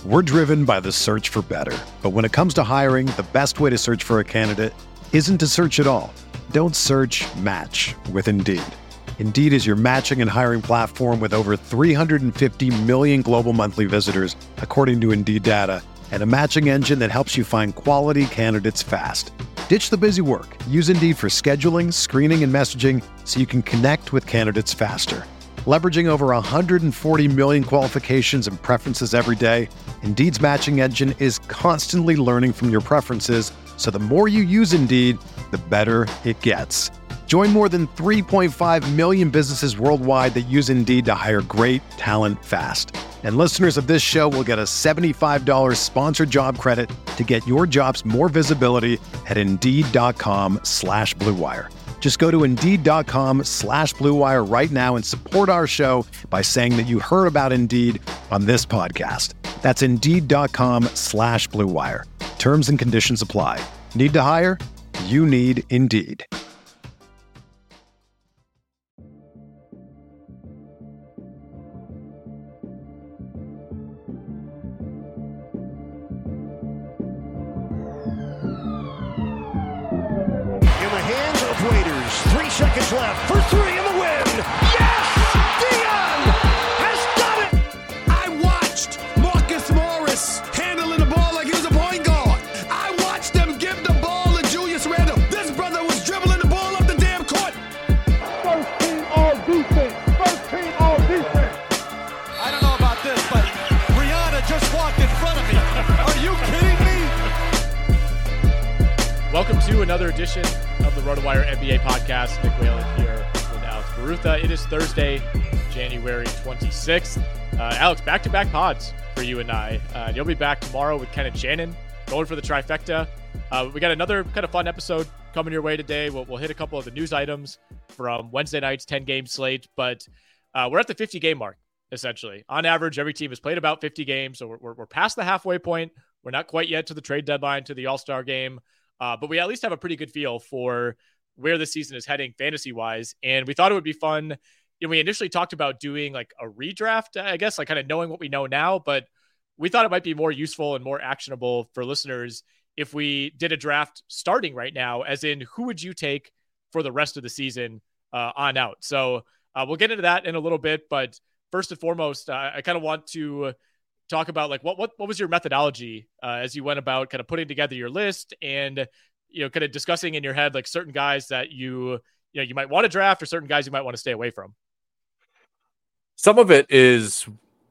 We're driven by the search for better. But when it comes to hiring, the best way to search for a candidate isn't to search at all. Don't search, match with Indeed. Indeed is your matching and hiring platform with over 350 million global monthly visitors, according to Indeed data, and a matching engine that helps you find quality candidates fast. Ditch the busy work. Use Indeed for scheduling, screening, and messaging so you can connect with candidates faster. Leveraging over 140 million qualifications and preferences every day, Indeed's matching engine is constantly learning from your preferences, so the more you use Indeed, the better it gets. Join more than 3.5 million businesses worldwide that use Indeed to hire great talent fast. And listeners of this show will get a $75 sponsored job credit to get your jobs more visibility at Indeed.com/Blue Wire. Just go to Indeed.com/Blue Wire right now and support our show by saying that you heard about Indeed on this podcast. That's Indeed.com/Blue Wire. Terms and conditions apply. Need to hire? You need Indeed. Waiters, 3 seconds left for 3 in the win. Yes! Dion has done it! I watched Marcus Morris handling the ball like he was a point guard. I watched them give the ball to Julius Randle. This brother was dribbling the ball up the damn court. First team all defense. First team all defense. I don't know about this, but Rihanna just walked in front of me. Are you kidding me? Welcome to another edition of the RotoWire NBA podcast. Nick Whalen here with Alex Barutha. It is Thursday, January 26th. Alex, back-to-back pods for you and I. You'll be back tomorrow with Ken and Shannon going for the trifecta. We got another kind of fun episode coming your way today. We'll hit a couple of the news items from Wednesday night's 10-game slate, but we're at the 50-game mark, essentially. On average, every team has played about 50 games, so we're past the halfway point. We're not quite yet to the trade deadline, to the All-Star game. But we at least have a pretty good feel for where the season is heading fantasy-wise. And we thought it would be fun. We initially talked about doing like a redraft, I guess, like kind of knowing what we know now. But we thought it might be more useful and more actionable for listeners if we did a draft starting right now, as in who would you take for the rest of the season on out. So we'll get into that in a little bit. But first and foremost, I kind of want to talk about like what was your methodology as you went about kind of putting together your list and kind of discussing in your head like certain guys that you might want to draft or certain guys you might want to stay away from. Some of it is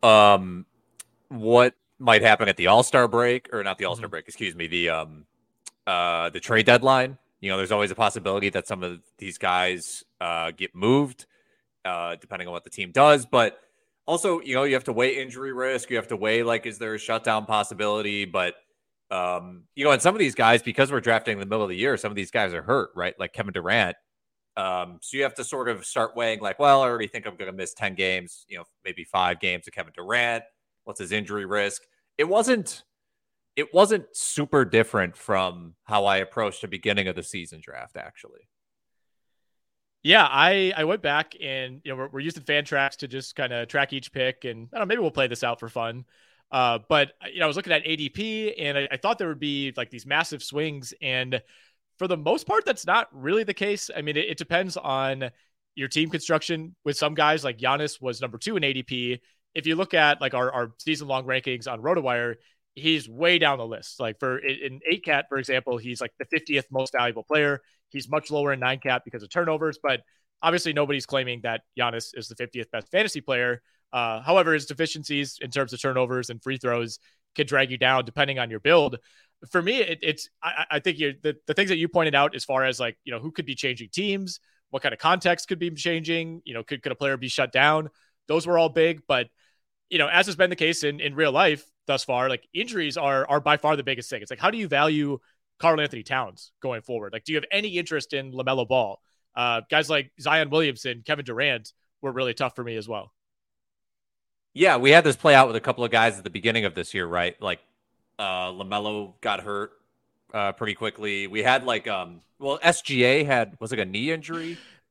what might happen at the All-Star break, or not the All-Star break, excuse me, the trade deadline. There's always a possibility that some of these guys get moved depending on what the team does, but also, you have to weigh injury risk. You have to weigh, like, is there a shutdown possibility? But, and some of these guys, because we're drafting in the middle of the year, some of these guys are hurt, right? Like Kevin Durant. So you have to sort of start weighing like, well, I already think I'm going to miss 10 games, maybe 5 games of Kevin Durant. What's his injury risk? It wasn't super different from how I approached the beginning of the season draft, actually. Yeah, I went back and we're using Fantrax to just kind of track each pick, and I don't know, maybe we'll play this out for fun. But I was looking at ADP and I thought there would be like these massive swings, and for the most part, that's not really the case. I mean, it depends on your team construction. With some guys, like Giannis was number 2 in ADP. If you look at like our season long rankings on RotoWire, he's way down the list. Like in 8-cat, for example, he's like the 50th most valuable player. He's much lower in 9-cat because of turnovers, but obviously nobody's claiming that Giannis is the 50th best fantasy player. However, his deficiencies in terms of turnovers and free throws can drag you down depending on your build. For me, I think the things that you pointed out as far as like, who could be changing teams, what kind of context could be changing, could a player be shut down? Those were all big, but as has been the case in real life thus far, like injuries are by far the biggest thing. It's like, how do you value Karl Anthony Towns going forward? Like, do you have any interest in LaMelo Ball? Guys like Zion Williamson, Kevin Durant were really tough for me as well. Yeah, we had this play out with a couple of guys at the beginning of this year, right? Like LaMelo got hurt pretty quickly. We had like, SGA had, was it a knee injury?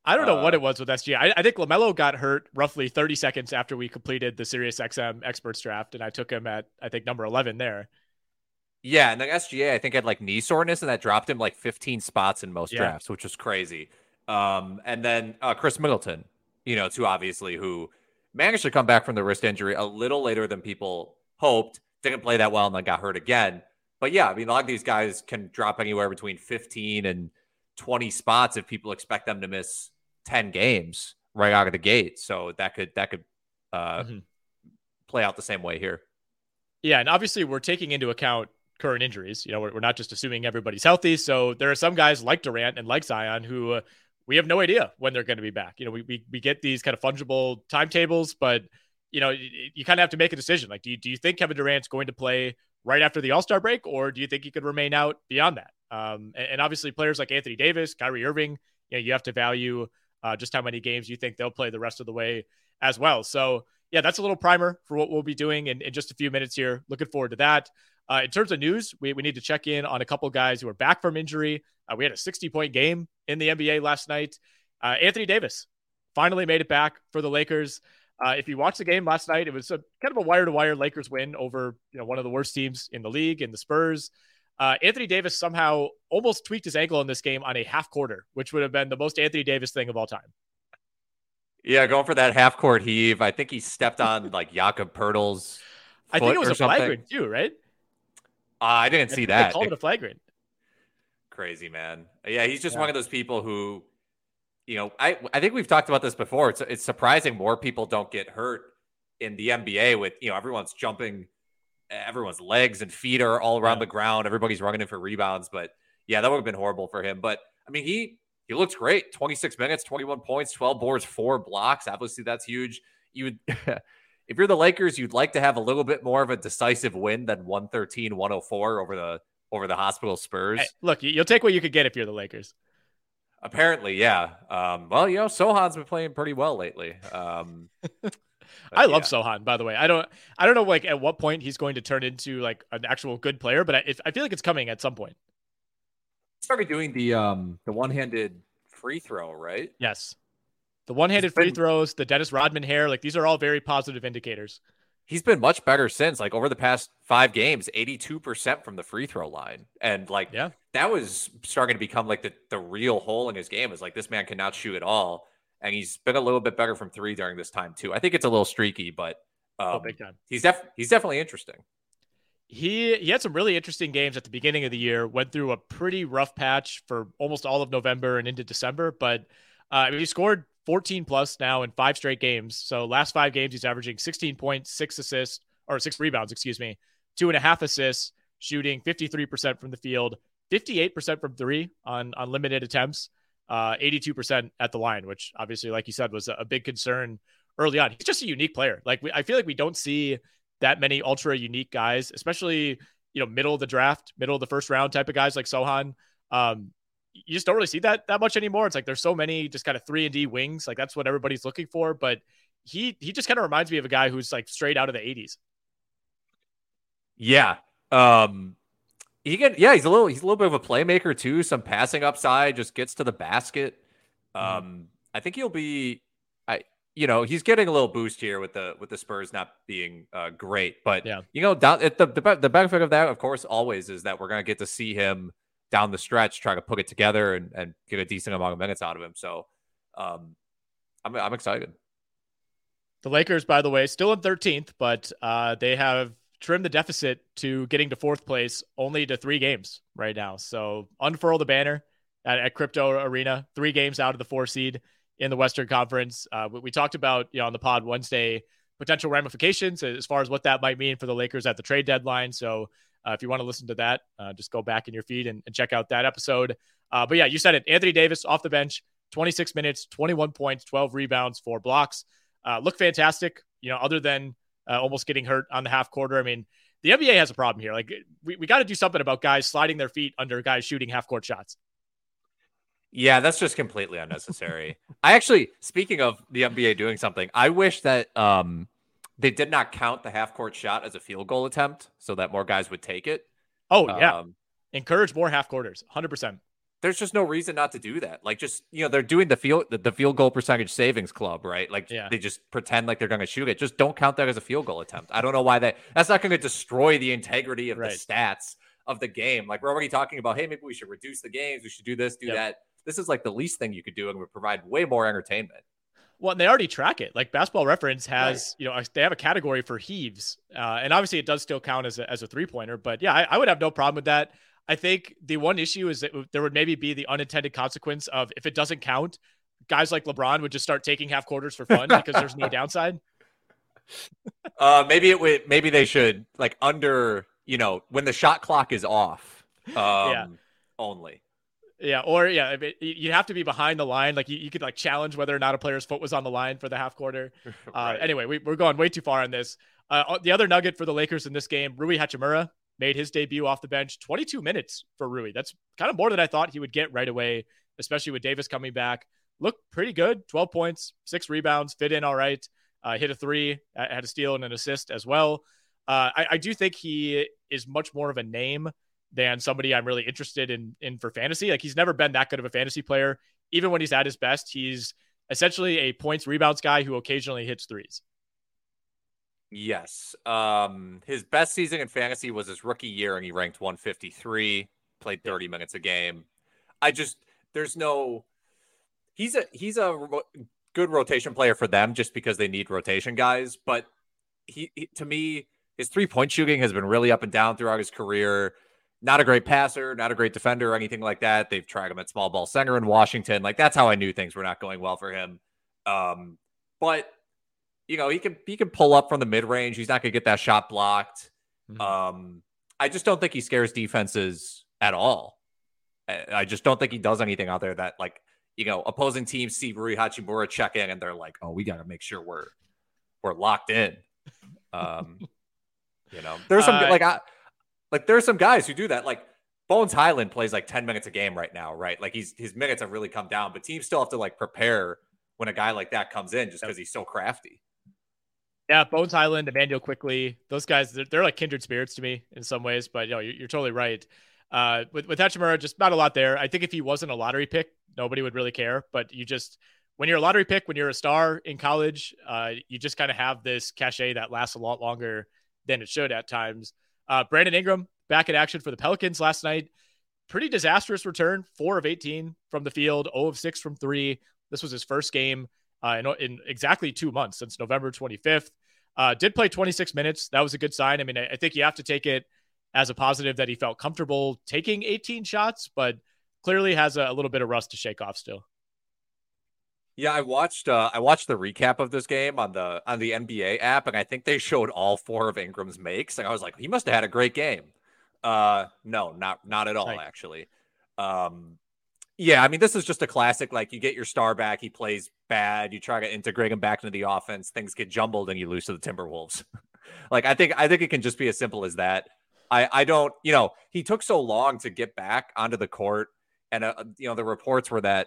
I don't know what it was with SGA. I think LaMelo got hurt roughly 30 seconds after we completed the SiriusXM experts draft, and I took him at, I think, number 11 there. Yeah, and then SGA, I think, had like knee soreness, and that dropped him like 15 spots in most drafts, which was crazy. And then Chris Middleton, too, obviously, who managed to come back from the wrist injury a little later than people hoped, didn't play that well, and then got hurt again. But yeah, I mean, a lot of these guys can drop anywhere between 15 and 20 spots if people expect them to miss 10 games right out of the gate. So that could play out the same way here. Yeah, and obviously we're taking into account current injuries. We're not just assuming everybody's healthy. So there are some guys like Durant and like Zion who we have no idea when they're going to be back. We get these kind of fungible timetables, but you kind of have to make a decision. Like, do you think Kevin Durant's going to play right after the All-Star break, or do you think he could remain out beyond that? And obviously players like Anthony Davis, Kyrie Irving, you have to value just how many games you think they'll play the rest of the way as well. So yeah, that's a little primer for what we'll be doing in just a few minutes here. Looking forward to that. In terms of news, we need to check in on a couple guys who are back from injury. We had a 60-point game in the NBA last night. Anthony Davis finally made it back for the Lakers. If you watched the game last night, it was kind of a wire-to-wire Lakers win over one of the worst teams in the league, in the Spurs. Anthony Davis somehow almost tweaked his ankle in this game on a half quarter, which would have been the most Anthony Davis thing of all time. Yeah, going for that half-court heave. I think he stepped on like Jakob Poeltl's foot. I think it was a flagrant too, right? I didn't see that. They called it a flagrant. Crazy, man. Yeah, he's just one of those people who, I think we've talked about this before. It's surprising more people don't get hurt in the NBA with, everyone's jumping, everyone's legs and feet are all around the ground. Everybody's running in for rebounds. But yeah, that would have been horrible for him. But I mean, he looked great. 26 minutes, 21 points, 12 boards, 4 blocks. Obviously, that's huge. You would, if you're the Lakers, you'd like to have a little bit more of a decisive win than 113-104 over the hospital Spurs. Hey, look, you'll take what you could get if you're the Lakers. Apparently, yeah. Well, Sohan's been playing pretty well lately. I love Sohan, by the way. I don't know like at what point he's going to turn into like an actual good player, but I feel like it's coming at some point. Started doing the one-handed free throw, right? Yes. The one-handed free throws, the Dennis Rodman hair, like these are all very positive indicators. He's been much better since, like over the past 5 games, 82% from the free throw line. And like, that was starting to become like the real hole in his game, is like, this man cannot shoot at all. And he's been a little bit better from 3 during this time too. I think it's a little streaky, but big time. He's definitely interesting. He had some really interesting games at the beginning of the year, went through a pretty rough patch for almost all of November and into December, but he scored 14 plus now in 5 straight games. So last 5 games, he's averaging 16 points, 6 assists, or 6 rebounds, 2.5 assists, shooting 53% from the field, 58% from 3 on limited attempts, 82% at the line, which obviously, like you said, was a big concern early on. He's just a unique player. Like I feel like we don't see that many ultra unique guys, especially, middle of the draft, middle of the first round type of guys like Sohan. You just don't really see that much anymore. It's like there's so many just kind of 3-and-D wings. Like that's what everybody's looking for. But he just kind of reminds me of a guy who's like straight out of the 80s. Yeah. He's a little bit of a playmaker too. Some passing upside, just gets to the basket. I think he'll be, he's getting a little boost here with the Spurs not being great. But the benefit of that, of course, always is that we're going to get to see him down the stretch, trying to put it together and get a decent amount of minutes out of him. So I'm excited. The Lakers, by the way, still in 13th, but they have trimmed the deficit to getting to 4th place only to 3 games right now. So unfurl the banner at Crypto Arena, 3 games out of the 4 seed in the Western Conference. We talked about on the pod Wednesday potential ramifications as far as what that might mean for the Lakers at the trade deadline. So if you want to listen to that, just go back in your feed and check out that episode. But yeah, you said it. Anthony Davis off the bench, 26 minutes, 21 points, 12 rebounds, 4 blocks. Look fantastic, other than almost getting hurt on the half quarter. I mean, the NBA has a problem here. Like we got to do something about guys sliding their feet under guys shooting half court shots. Yeah, that's just completely unnecessary. Speaking of the NBA doing something, I wish that they did not count the half court shot as a field goal attempt so that more guys would take it. Oh, yeah. Encourage more half quarters. 100%. there's just no reason not to do that. Like, just, they're doing the field goal percentage savings club, right? Like, they just pretend like they're going to shoot it. Just don't count that as a field goal attempt. I don't know why that's not going to destroy the integrity of the stats of the game. Like, we're already talking about, hey, maybe we should reduce the games. We should do this, do that. This is like the least thing you could do and would provide way more entertainment. Well, and they already track it. Like, Basketball Reference has, they have a category for heaves. And obviously it does still count as a 3-pointer, but yeah, I would have no problem with that. I think the one issue is that there would maybe be the unintended consequence of, if it doesn't count, guys like LeBron would just start taking half quarters for fun because there's no downside. Maybe they should, like, under, when the shot clock is off, only. Yeah. Or you have to be behind the line. Like, you could like challenge whether or not a player's foot was on the line for the half quarter. Right. Anyway, we're going way too far on this. The other nugget for the Lakers in this game, Rui Hachimura made his debut off the bench. 22 minutes for Rui. That's kind of more than I thought he would get right away, especially with Davis coming back. Looked pretty good. 12 points, 6 rebounds, fit in all right. Hit a 3, had a steal and an assist as well. I do think he is much more of a name than somebody I'm really interested in for fantasy. Like, he's never been that good of a fantasy player. Even when he's at his best, he's essentially a points rebounds guy who occasionally hits threes. Yes. His best season in fantasy was his rookie year, and he ranked 153, played 30 minutes a game. He's a good rotation player for them just because they need rotation guys. But he to me, his 3-point shooting has been really up and down throughout his career. Not a great passer, not a great defender or anything like that. They've tried him at small ball center in Washington. Like, that's how I knew things were not going well for him. But he can pull up from the mid range. He's not going to get that shot blocked. Mm-hmm. I just don't think he scares defenses at all. I just don't think he does anything out there that, like, opposing teams see Rui Hachimura check in and they're like, oh, we got to make sure we're locked in. There's some there's some guys who do that. Like, Bones Highland plays like 10 minutes a game right now, right? Like, his minutes have really come down, but teams still have to like prepare when a guy like that comes in just because he's so crafty. Yeah, Bones Highland, Emmanuel Quickley, those guys, they're like kindred spirits to me in some ways, but you're totally right. With Hachimura, just not a lot there. I think if he wasn't a lottery pick, nobody would really care, but when you're a lottery pick, when you're a star in college, you just kind of have this cachet that lasts a lot longer than it should at times. Brandon Ingram back in action for the Pelicans last night. Pretty disastrous return, 4 of 18 from the field, 0 of 6 from 3. This was his first game in exactly 2 months, since November 25th. Did play 26 minutes. That was a good sign. I mean, I think you have to take it as a positive that he felt comfortable taking 18 shots, but clearly has a little bit of rust to shake off still. Yeah, I watched the recap of this game on the NBA app, and I think they showed all 4 of Ingram's makes. And I was like, he must have had a great game. No, not at all, actually. Yeah, I mean, this is just a classic. Like, you get your star back, he plays bad, you try to integrate him back into the offense, things get jumbled, and you lose to the Timberwolves. Like, I think it can just be as simple as that. I don't, he took so long to get back onto the court, and the reports were that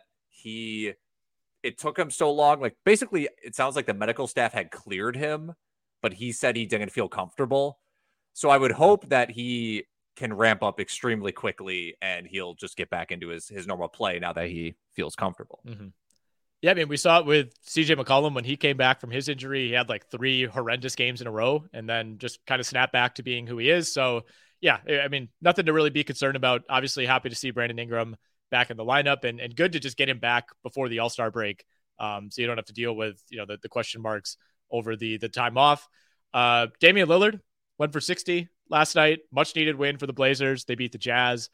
it took him so long. Like, basically, it sounds like the medical staff had cleared him, but he said he didn't feel comfortable. So I would hope that he can ramp up extremely quickly and he'll just get back into his normal play now that he feels comfortable. Mm-hmm. Yeah, I mean, we saw it with CJ McCollum when he came back from his injury. He had like 3 horrendous games in a row and then just kind of snapped back to being who he is. So, yeah, I mean, nothing to really be concerned about. Obviously, happy to see Brandon Ingram back in the lineup and good to just get him back before the All-Star break. So you don't have to deal with, the question marks over the time off. Damian Lillard went for 60 last night. Much needed win for the Blazers. They beat the Jazz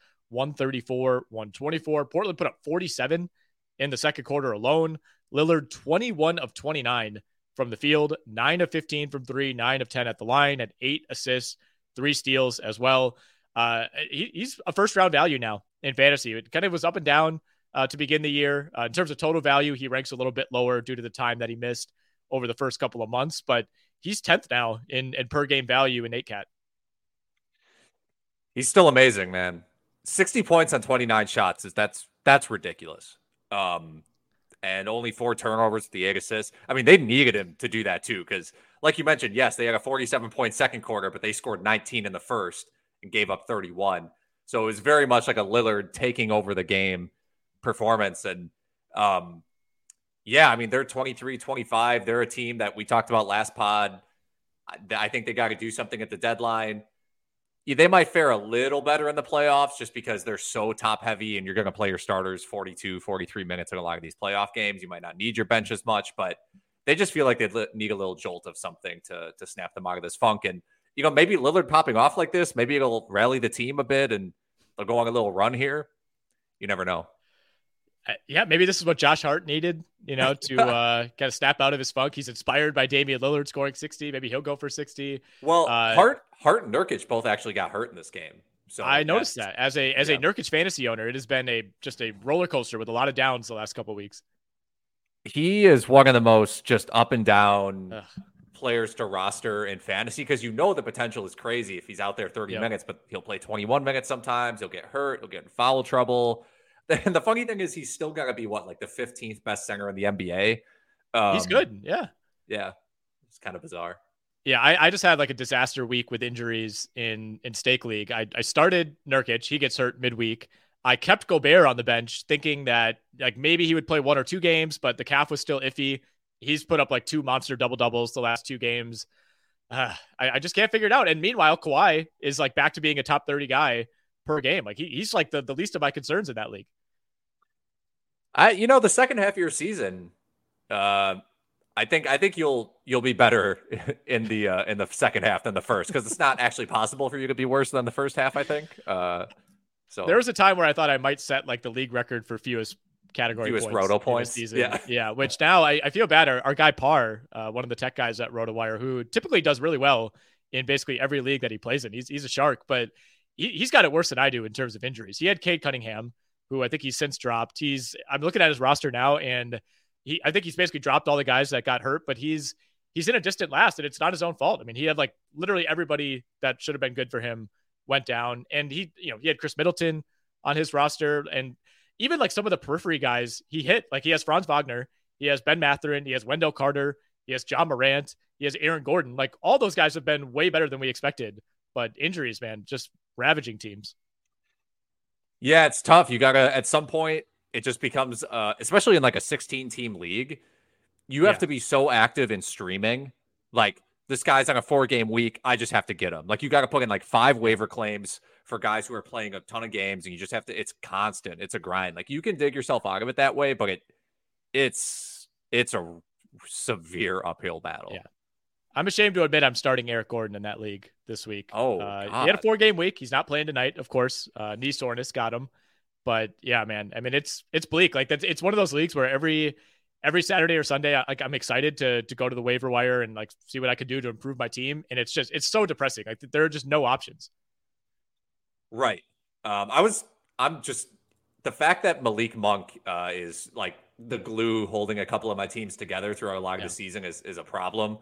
134-124. Portland put up 47 in the second quarter alone. Lillard 21 of 29 from the field, 9 of 15 from 3, 9 of 10 at the line, and 8 assists, 3 steals as well. He's a first round value now in fantasy. It kind of was up and down to begin the year. In terms of total value, he ranks a little bit lower due to the time that he missed over the first couple of months, but he's 10th now in per game value in 8Cat. He's still amazing, man. 60 points on 29 shots that's ridiculous. And only 4 turnovers, the 8 assists. I mean, they needed him to do that too, because like you mentioned, yes, they had a 47-point second quarter, but they scored 19 in the first and gave up 31. So it was very much like a Lillard taking over the game performance. And yeah, I mean, they're 23-25. They're a team that we talked about last pod. I think they got to do something at the deadline. Yeah, they might fare a little better in the playoffs just because they're so top heavy and you're going to play your starters 42, 43 minutes in a lot of these playoff games. You might not need your bench as much, but they just feel like they need a little jolt of something to snap them out of this funk. And, maybe Lillard popping off like this, maybe it'll rally the team a bit and they'll go on a little run here. You never know. Yeah, maybe this is what Josh Hart needed, to kind of snap out of his funk. He's inspired by Damian Lillard scoring 60. Maybe he'll go for 60. Well, Hart and Nurkic both actually got hurt in this game. So I noticed that as a Nurkic fantasy owner, it has been just a roller coaster with a lot of downs the last couple of weeks. He is one of the most just up and down players to roster in fantasy because the potential is crazy if he's out there 30 minutes, but he'll play 21 minutes sometimes. He'll get hurt. He'll get in foul trouble. And the funny thing is he's still got to be the 15th best center in the NBA. He's good. Yeah. Yeah. It's kind of bizarre. Yeah. I just had a disaster week with injuries in Stake League. I started Nurkic. He gets hurt midweek. I kept Gobert on the bench thinking that maybe he would play 1 or 2 games, but the calf was still iffy. He's put up 2 monster double-doubles the last 2 games. I just can't figure it out. And meanwhile, Kawhi is back to being a top 30 guy per game. He's the least of my concerns in that league. The second half of your season, I think you'll be better in the second half than the first because it's not actually possible for you to be worse than the first half. I think. So there was a time where I thought I might set the league record for fewest roto points season. Yeah. Which now I feel bad. Our guy Parr, one of the tech guys at RotoWire, who typically does really well in basically every league that he plays in. He's a shark, but he's got it worse than I do in terms of injuries. He had Cade Cunningham, who I think he's since dropped. I'm looking at his roster now, and I think he's basically dropped all the guys that got hurt, but he's in a distant last, and it's not his own fault. I mean, he had literally everybody that should have been good for him went down, and he had Chris Middleton on his roster, and even some of the periphery guys he hit. He has Franz Wagner, he has Ben Mathurin, he has Wendell Carter, he has John Morant, he has Aaron Gordon. All those guys have been way better than we expected, but injuries, man, just ravaging teams. Yeah, it's tough. You gotta, at some point, it just becomes, especially in a 16-team league, you have to be so active in streaming. This guy's on a 4-game week. I just have to get him. You got to put in 5 waiver claims for guys who are playing a ton of games, and you just have to. It's constant. It's a grind. You can dig yourself out of it that way, but it's a severe uphill battle. Yeah, I'm ashamed to admit I'm starting Eric Gordon in that league this week. Oh, he had a 4-game week. He's not playing tonight, of course. Knee soreness got him, but yeah, man. I mean, it's bleak. It's one of those leagues where every Saturday or Sunday, I'm excited to go to the waiver wire and see what I can do to improve my team. And it's so depressing. There are just no options. Right. I'm just the fact that Malik Monk is the glue holding a couple of my teams together throughout a lot of the season is a problem.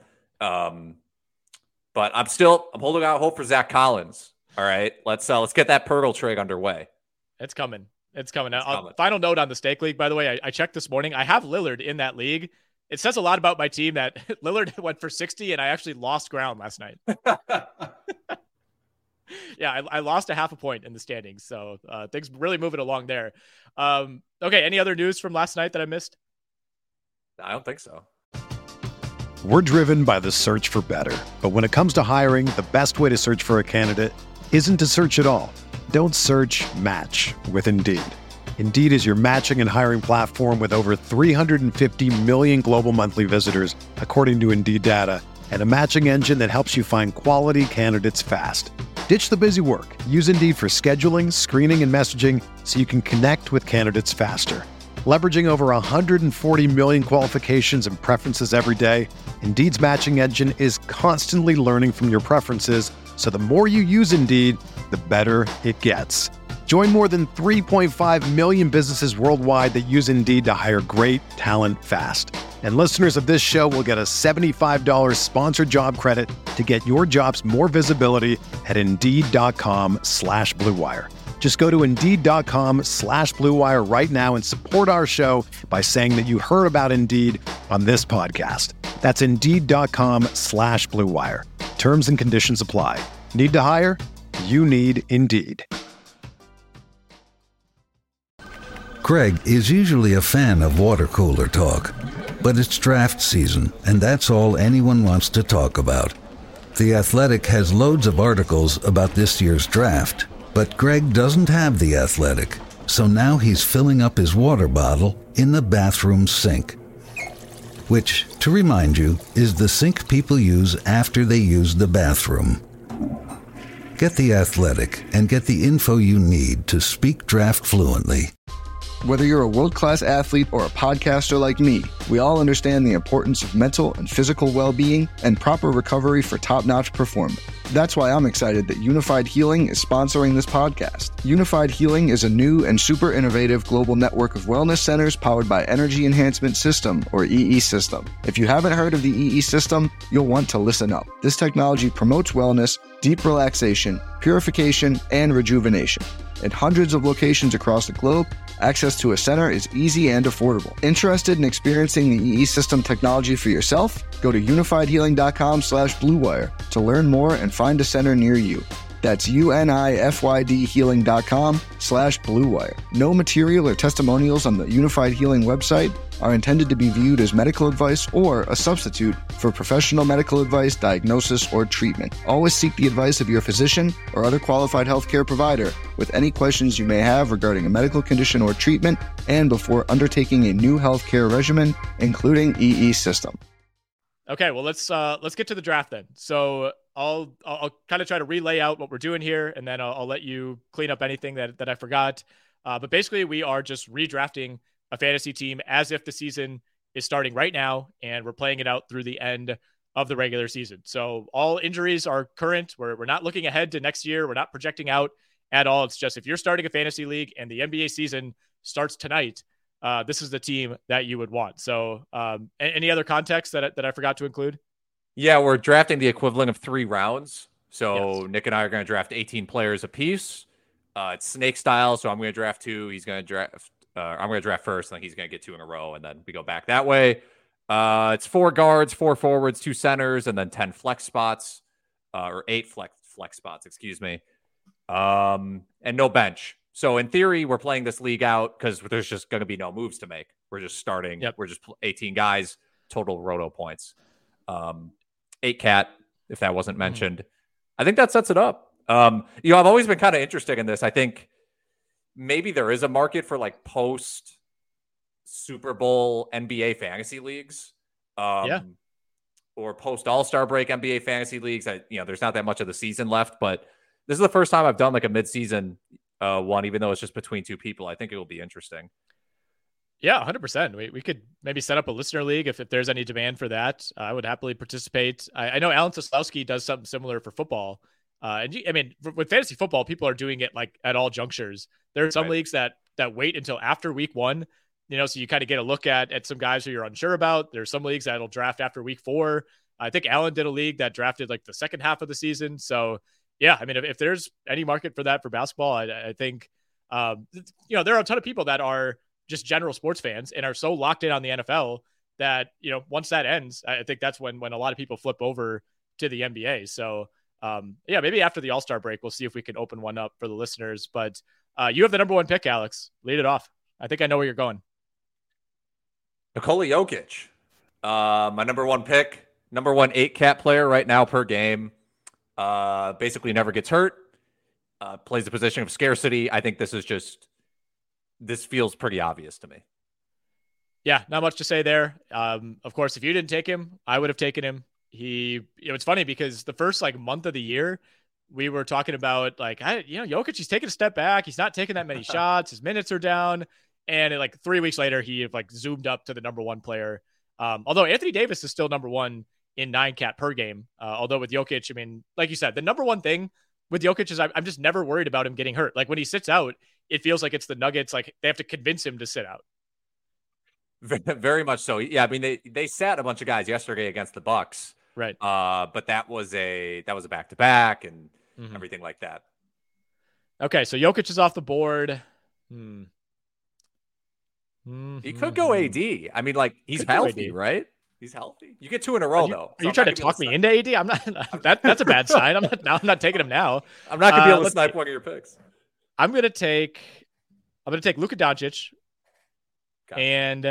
But I'm holding out hope for Zach Collins. All right, let's get that Pirtle trade underway. It's coming. Final note on the Stake League, by the way, I checked this morning. I have Lillard in that league. It says a lot about my team that Lillard went for 60 and I actually lost ground last night. Yeah, I lost a half a point in the standings. So things really moving along there. Okay, any other news from last night that I missed? I don't think so. We're driven by the search for better. But when it comes to hiring, the best way to search for a candidate isn't to search at all. Don't search, match with Indeed. Indeed is your matching and hiring platform with over 350 million global monthly visitors, according to Indeed data, and a matching engine that helps you find quality candidates fast. Ditch the busy work. Use Indeed for scheduling, screening, and messaging so you can connect with candidates faster. Leveraging over 140 million qualifications and preferences every day, Indeed's matching engine is constantly learning from your preferences, so the more you use Indeed, the better it gets. Join more than 3.5 million businesses worldwide that use Indeed to hire great talent fast. And listeners of this show will get a $75 sponsored job credit to get your jobs more visibility at Indeed.com/Blue Wire. Just go to Indeed.com/Blue Wire right now and support our show by saying that you heard about Indeed on this podcast. That's Indeed.com/Blue Wire. Terms and conditions apply. Need to hire? You need Indeed. Craig is usually a fan of water cooler talk, but it's draft season, and that's all anyone wants to talk about. The Athletic has loads of articles about this year's draft, but Greg doesn't have The Athletic, so now he's filling up his water bottle in the bathroom sink. Which, to remind you, is the sink people use after they use the bathroom. Get The Athletic and get the info you need to speak draft fluently. Whether you're a world-class athlete or a podcaster like me, we all understand the importance of mental and physical well-being and proper recovery for top-notch performance. That's why I'm excited that Unified Healing is sponsoring this podcast. Unified Healing is a new and super innovative global network of wellness centers powered by Energy Enhancement System, or EE System. If you haven't heard of the EE System, you'll want to listen up. This technology promotes wellness, deep relaxation, purification, and rejuvenation. At hundreds of locations across the globe, access to a center is easy and affordable. Interested in experiencing the EE System technology for yourself? Go to unifiedhealing.com/bluewire to learn more and find a center near you. That's unifydhealing.com/bluewire. No material or testimonials on the Unified Healing website are intended to be viewed as medical advice or a substitute for professional medical advice, diagnosis, or treatment. Always seek the advice of your physician or other qualified healthcare provider with any questions you may have regarding a medical condition or treatment and before undertaking a new healthcare regimen, including EE System. Okay, well, let's get to the draft then. So I'll kind of try to relay out what we're doing here, and then I'll let you clean up anything that I forgot. But basically, we are just redrafting a fantasy team as if the season is starting right now, and we're playing it out through the end of the regular season. So all injuries are current. We're not looking ahead to next year. We're not projecting out at all. It's just if you're starting a fantasy league and the NBA season starts tonight, this is the team that you would want. So any other context that I forgot to include? Yeah, we're drafting the equivalent of 3 rounds. So Yes. Nick and I are going to draft 18 players apiece. It's snake style, so I'm going to draft 2. He's going to draft. I'm going to draft first, and then he's going to get 2 in a row, and then we go back that way. It's 4 guards, 4 forwards, 2 centers, and then 10 flex spots, or 8 flex spots, excuse me, and no bench. So in theory, we're playing this league out because there's just going to be no moves to make. We're just starting. Yep. We're just 18 guys, total roto points. 8 cat, if that wasn't mentioned. I think that sets it up. I've always been kind of interested in this. I think maybe there is a market for like post Super Bowl NBA fantasy leagues, or post All-Star break NBA fantasy leagues. There's not that much of the season left, but this is the first time I've done like a mid-season one, even though it's just between 2 people. I think it will be interesting. Yeah, 100%. We could maybe set up a listener league if there's any demand for that. I would happily participate. I know Alan Soslowski does something similar for football. With fantasy football, people are doing it like at all junctures. There are some leagues that wait until after week 1, so you kind of get a look at some guys who you're unsure about. There's some leagues that'll draft after week 4. I think Alan did a league that drafted like the second half of the season. So yeah, if there's any market for that for basketball, I think, there are a ton of people that are just general sports fans and are so locked in on the NFL that, once that ends, I think that's when a lot of people flip over to the NBA. So maybe after the All-Star break, we'll see if we can open one up for the listeners, but you have the number 1 pick, Alex. Lead it off. I think I know where you're going. Nikola Jokic, my number 1 pick, number 1 8-cat player right now per game. Basically never gets hurt, plays the position of scarcity. I think this feels pretty obvious to me. Yeah, not much to say there. Of course, if you didn't take him, I would have taken him. It's funny because the first month of the year, we were talking about Jokic, he's taking a step back. He's not taking that many shots. His minutes are down. And 3 weeks later, he zoomed up to the number 1 player. Although Anthony Davis is still number 1 in 9-cat per game. Although with Jokic, like you said, the number 1 thing with Jokic is I'm just never worried about him getting hurt. Like when he sits out, it feels like it's the Nuggets. Like they have to convince him to sit out. Very much so. Yeah. They sat a bunch of guys yesterday against the Bucks. Right. But that was a back-to-back and everything like that. Okay. So Jokic is off the board. He could go AD. He's healthy, right? He's healthy. You get 2 in a row, though. Are you trying to talk me into AD? I'm not. That's a bad sign. I'm not taking him now. I'm not gonna be able to snipe one of your picks. I'm gonna take Luka Doncic Okay. And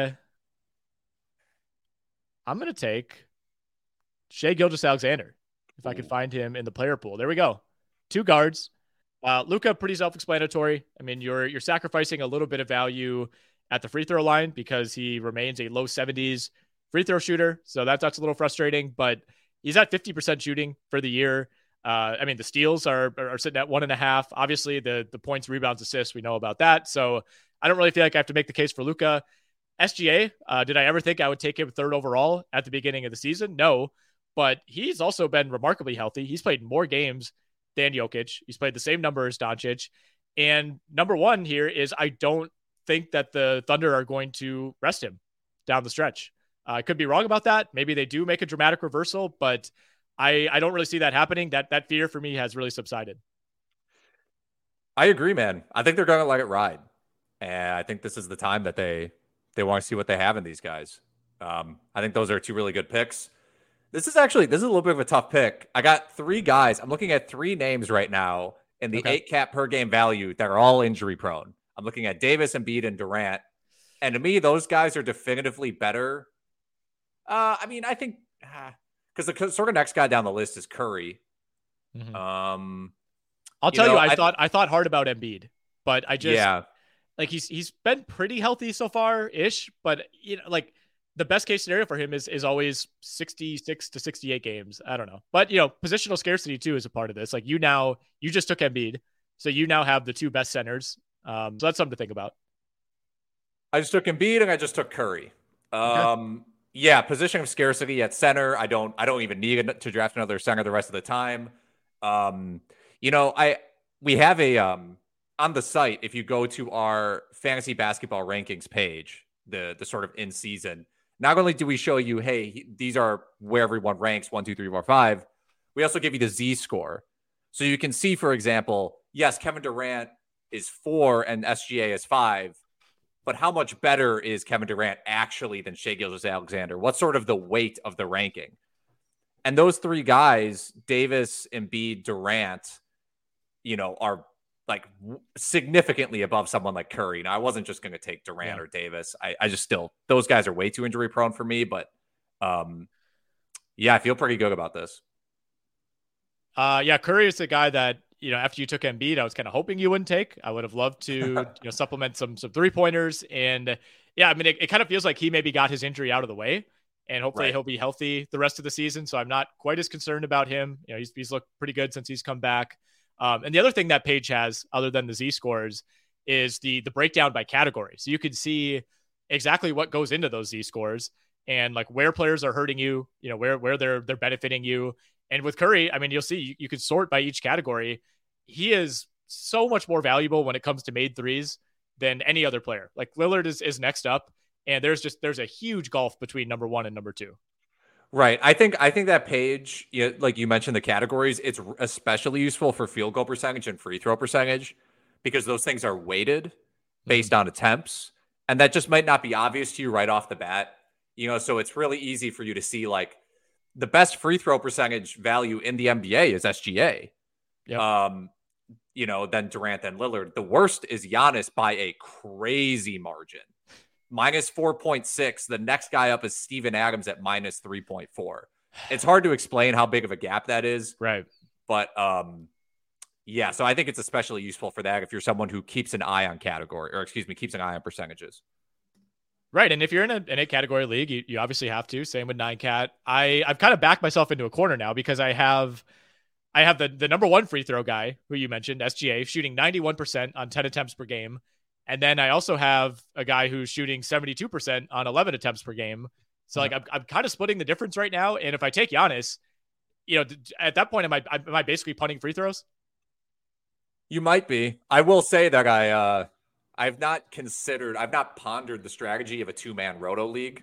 I'm going to take Shai Gilgeous-Alexander if I can find him in the player pool. There we go. 2 guards. Luka, pretty self-explanatory. I mean, you're sacrificing a little bit of value at the free throw line because he remains a low 70s free throw shooter. So that's a little frustrating, but he's at 50% shooting for the year. I mean, the steals are sitting at 1.5. Obviously, the points, rebounds, assists, we know about that. So I don't really feel like I have to make the case for Luka. SGA, did I ever think I would take him 3rd overall at the beginning of the season? No, but he's also been remarkably healthy. He's played more games than Jokic. He's played the same number as Doncic. And number one here is I don't think that the Thunder are going to rest him down the stretch. I could be wrong about that. Maybe they do make a dramatic reversal, but I don't really see that happening. That fear for me has really subsided. I agree, man. I think they're going to let it ride. And I think this is the time that they want to see what they have in these guys. I think those are 2 really good picks. This is a little bit of a tough pick. I got 3 guys. I'm looking at 3 names right now in the 8 cap per game value that are all injury prone. I'm looking at Davis, Embiid, and Durant. And to me, those guys are definitively better. I mean, I think because the sort of next guy down the list is Curry. Mm-hmm. I'll tell you, I thought hard about Embiid, but I just like he's been pretty healthy so far ish, but like the best case scenario for him is always 66 to 68 games. I don't know, but positional scarcity too is a part of this. Like you just took Embiid, so you now have the 2 best centers. So that's something to think about. I just took Embiid and I just took Curry. Okay. Yeah, position of scarcity at center. I don't even need to draft another center the rest of the time. We have a on the site, if you go to our fantasy basketball rankings page, the sort of in season, not only do we show you, hey, these are where everyone ranks 1, 2, 3, 4, 5. We also give you the Z score. So you can see, for example, yes, Kevin Durant is 4 and SGA is 5. But how much better is Kevin Durant actually than Shai Gilgeous-Alexander? What's sort of the weight of the ranking? And those 3 guys, Davis, Embiid, Durant, are like significantly above someone like Curry. Now, I wasn't just going to take Durant or Davis. I just still, those guys are way too injury prone for me. But I feel pretty good about this. Curry is the guy that, after you took Embiid, I was kind of hoping you wouldn't take. I would have loved to supplement some 3-pointers. And I mean, it kind of feels like he maybe got his injury out of the way, and hopefully he'll be healthy the rest of the season. So I'm not quite as concerned about him. He's looked pretty good since he's come back. And the other thing that page has, other than the Z scores, is the breakdown by category. So you can see exactly what goes into those Z scores and like where players are hurting you, where they're benefiting you. And with Curry, I mean, you'll see you could sort by each category. He is so much more valuable when it comes to made threes than any other player. Like Lillard is next up, and there's a huge gulf between number 1 and number 2. Right. I think that page, like you mentioned the categories, it's especially useful for field goal percentage and free throw percentage because those things are weighted based on attempts. And that just might not be obvious to you right off the bat. So it's really easy for you to see like the best free throw percentage value in the NBA is SGA. Yep. Then Durant, then Lillard. The worst is Giannis by a crazy margin. Minus 4.6. The next guy up is Steven Adams at minus 3.4. It's hard to explain how big of a gap that is. Right. But so I think it's especially useful for that if you're someone who keeps an eye on keeps an eye on percentages. Right. And if you're in an 8-category league, you obviously have to. Same with 9-cat. I've kind of backed myself into a corner now because I have the number 1 free throw guy who you mentioned, SGA, shooting 91% on 10 attempts per game. And then I also have a guy who's shooting 72% on 11 attempts per game. So like I'm kind of splitting the difference right now. And if I take Giannis, at that point, am I basically punting free throws? You might be. I will say that I've not pondered the strategy of a 2-man roto league.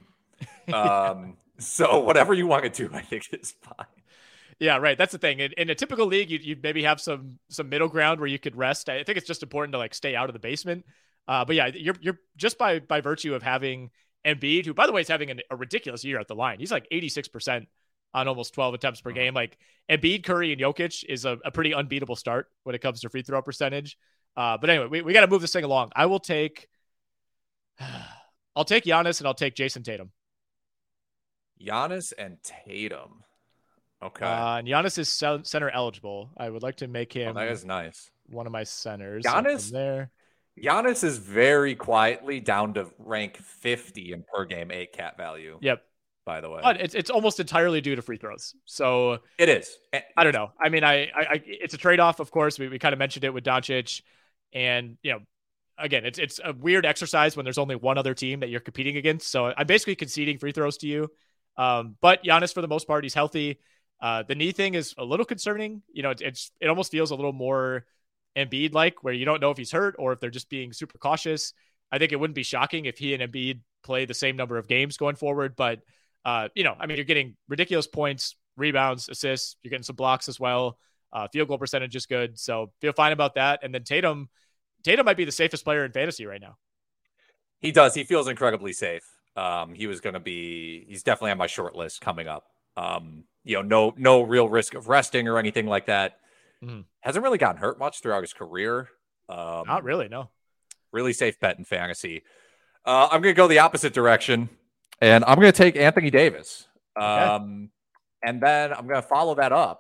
So whatever you want to do, I think is fine. Yeah, right. That's the thing. In a typical league, you'd maybe have some middle ground where you could rest. I think it's just important to like stay out of the basement. But yeah, you're just by virtue of having Embiid, who by the way is having a ridiculous year at the line. He's like 86% on almost 12 attempts per game. Like Embiid, Curry, and Jokic is a pretty unbeatable start when it comes to free throw percentage. But anyway, we got to move this thing along. I will take I'll take Giannis and I'll take Jason Tatum. Giannis and Tatum. Okay. And Giannis is center eligible. I would like to make him that is nice. One of my centers. Giannis there. Giannis is very quietly down to rank 50 in per game 8 cat value. Yep. By the way, but it's almost entirely due to free throws. So it is. I don't know. I mean, I it's a trade-off, of course. We kind of mentioned it with Doncic, and again, it's a weird exercise when there's only one other team that you're competing against. So I'm basically conceding free throws to you. But Giannis, for the most part, he's healthy. The knee thing is a little concerning. It almost feels a little more Embiid like, where you don't know if he's hurt or if they're just being super cautious. I think it wouldn't be shocking if he and Embiid play the same number of games going forward, but you're getting ridiculous points, rebounds, assists. You're getting some blocks as well. Field goal percentage is good. So feel fine about that. And then Tatum might be the safest player in fantasy right now. He does. He feels incredibly safe. He's definitely on my short list coming up. No real risk of resting or anything like that. Mm-hmm. Hasn't really gotten hurt much throughout his career. Not really, no. Really safe bet in fantasy. I'm going to go the opposite direction, and I'm going to take Anthony Davis. Okay. And then I'm going to follow that up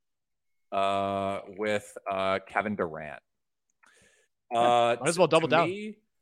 with Kevin Durant. Might as well double down.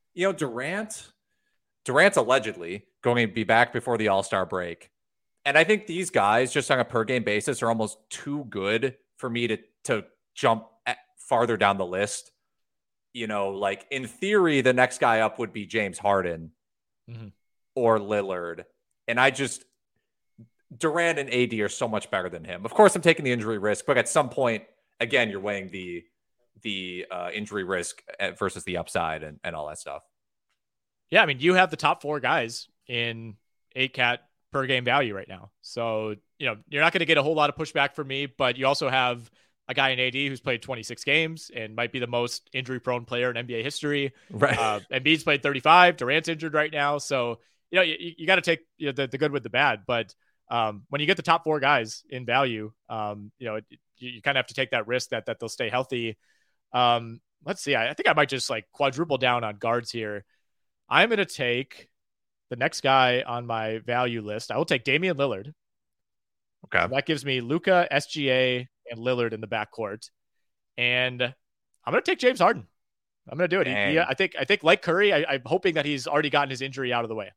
Durant's allegedly going to be back before the All-Star break. And I think these guys, just on a per-game basis, are almost too good for me to jump farther down the list. Like in theory, the next guy up would be James Harden or Lillard. And Durant and AD are so much better than him. Of course, I'm taking the injury risk, but at some point, again, you're weighing the injury risk versus the upside and all that stuff. Yeah, I mean, you have the top 4 guys in 8 cat per game value right now. So, you're not going to get a whole lot of pushback from me, but you also have a guy in AD who's played 26 games and might be the most injury prone player in NBA history. Right. Embiid's played 35. Durant's injured right now. So, you got to take the good with the bad. But when you get the top 4 guys in value, you kind of have to take that risk that they'll stay healthy. Let's see. I think I might just quadruple down on guards here. I'm going to take the next guy on my value list. I will take Damian Lillard. Okay. So that gives me Luka, SGA, and Lillard in the backcourt. And I'm going to take James Harden. I'm going to do it. I think like Curry, I'm hoping that he's already gotten his injury out of the way.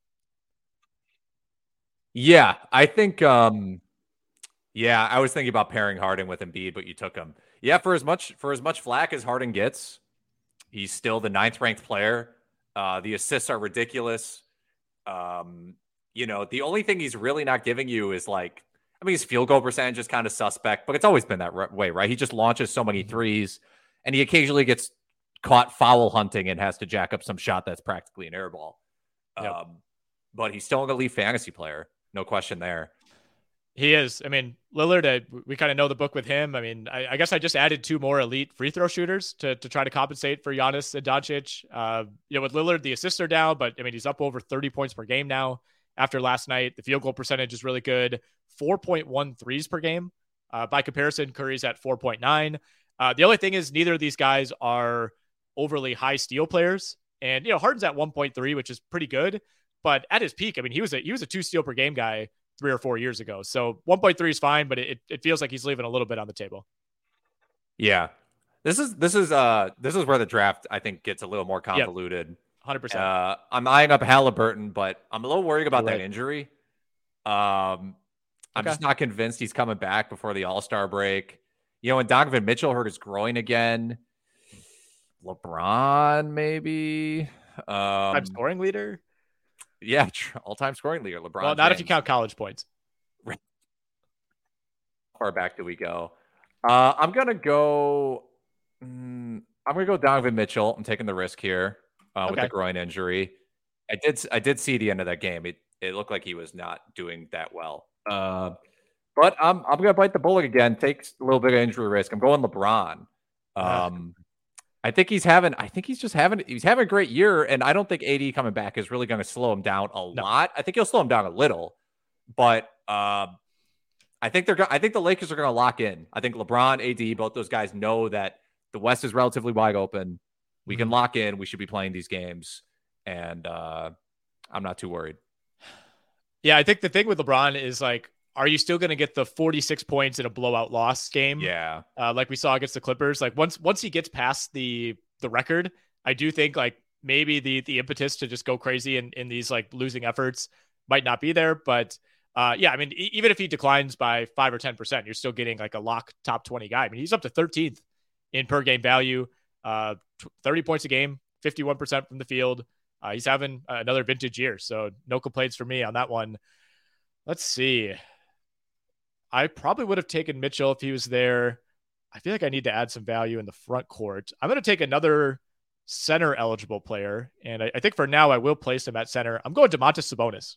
Yeah, I think I was thinking about pairing Harden with Embiid, but you took him. Yeah, for as much flack as Harden gets, he's still the 9th ranked player. The assists are ridiculous. The only thing he's really not giving you is his field goal percentage is kind of suspect, but it's always been that way, right? He just launches so many threes, and he occasionally gets caught foul hunting and has to jack up some shot that's practically an air ball. Yep. But he's still an elite fantasy player. No question there. He is. I mean, Lillard, we kind of know the book with him. I mean, I guess I just added 2 more elite free throw shooters to try to compensate for Giannis and Doncic. With Lillard, the assists are down, but I mean, he's up over 30 points per game now after last night. The field goal percentage is really good. 4.1 threes per game. By comparison, Curry's at 4.9. The only thing is neither of these guys are overly high steal players. And, Harden's at 1.3, which is pretty good. But at his peak, I mean, he was a 2 steal per game guy 3 or 4 years ago. So 1.3 is fine, but it feels like he's leaving a little bit on the table. Yeah. This is where the draft, I think, gets a little more convoluted. Yep. 100%. I'm eyeing up Halliburton, but I'm a little worried about that injury. I'm just not convinced he's coming back before the All-Star break. And Donovan Mitchell hurt his groin again. LeBron, maybe. Time scoring leader? Yeah, all-time scoring leader, LeBron. Well, not if you count college points. How far back do we go? I'm gonna go Donovan Mitchell. I'm taking the risk here with the groin injury. I did see the end of that game. It looked like he was not doing that well. But I'm gonna bite the bullet again. Takes a little bit of injury risk. I'm going LeBron. I think he's having a great year, and I don't think AD coming back is really going to slow him down a lot. I think he'll slow him down a little, but I think the Lakers are going to lock in. I think LeBron, AD, both those guys know that the West is relatively wide open. We can lock in. We should be playing these games, and I I'm not too worried. Yeah, I think the thing with LeBron is like, are you still going to get the 46 points in a blowout loss game? Yeah. Like we saw against the Clippers. Like once he gets past the record, I do think like maybe the impetus to just go crazy in these like losing efforts might not be there. But yeah, I mean, even if he declines by 5 or 10%, you're still getting like a lock top 20 guy. I mean, he's up to 13th in per game value, 30 points a game, 51% from the field. He's having another vintage year, so no complaints for me on that one. Let's see. I probably would have taken Mitchell if he was there. I feel like I need to add some value in the front court. I'm going to take another center eligible player, and I think for now I will place him at center. I'm going Domantas Sabonis.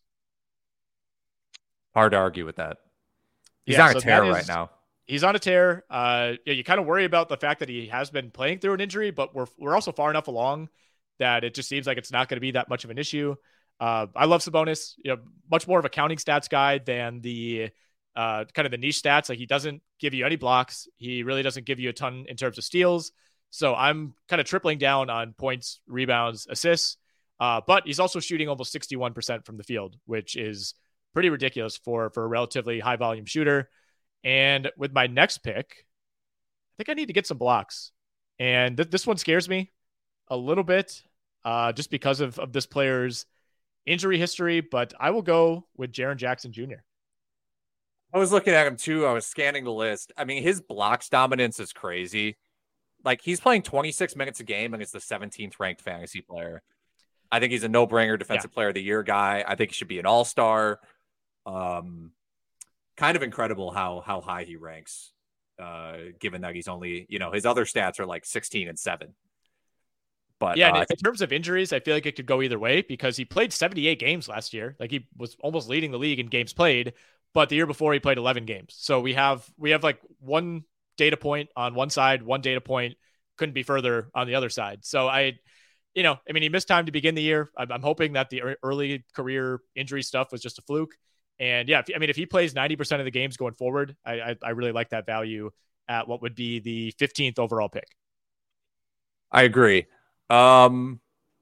Hard to argue with that. He's on a tear right now. He's on a tear. Yeah, you kind of worry about the fact that he has been playing through an injury, but we're also far enough along that it just seems like it's not going to be that much of an issue. I love Sabonis, much more of a counting stats guy than the kind of the niche stats. Like he doesn't give you any blocks. He really doesn't give you a ton in terms of steals. So I'm kind of tripling down on points, rebounds, assists. But he's also shooting almost 61% from the field, which is pretty ridiculous for a relatively high volume shooter. And with my next pick, I think I need to get some blocks. And this one scares me a little bit just because of this player's injury history, but I will go with Jaren Jackson Jr. I was looking at him too. I was scanning the list. I mean, his blocks dominance is crazy. Like he's playing 26 minutes a game against the 17th ranked fantasy player. I think he's a no-brainer defensive player of the year guy. I think he should be an all-star. Kind of incredible how high he ranks, given that he's only, his other stats are like 16 and 7. But yeah, in terms of injuries, I feel like it could go either way because he played 78 games last year. Like he was almost leading the league in games played, but the year before he played 11 games. So we have like one data point on one side, one data point couldn't be further on the other side. So he missed time to begin the year. I'm hoping that the early career injury stuff was just a fluke. And yeah, if he plays 90% of the games going forward, I really like that value at what would be the 15th overall pick. I agree. Okay,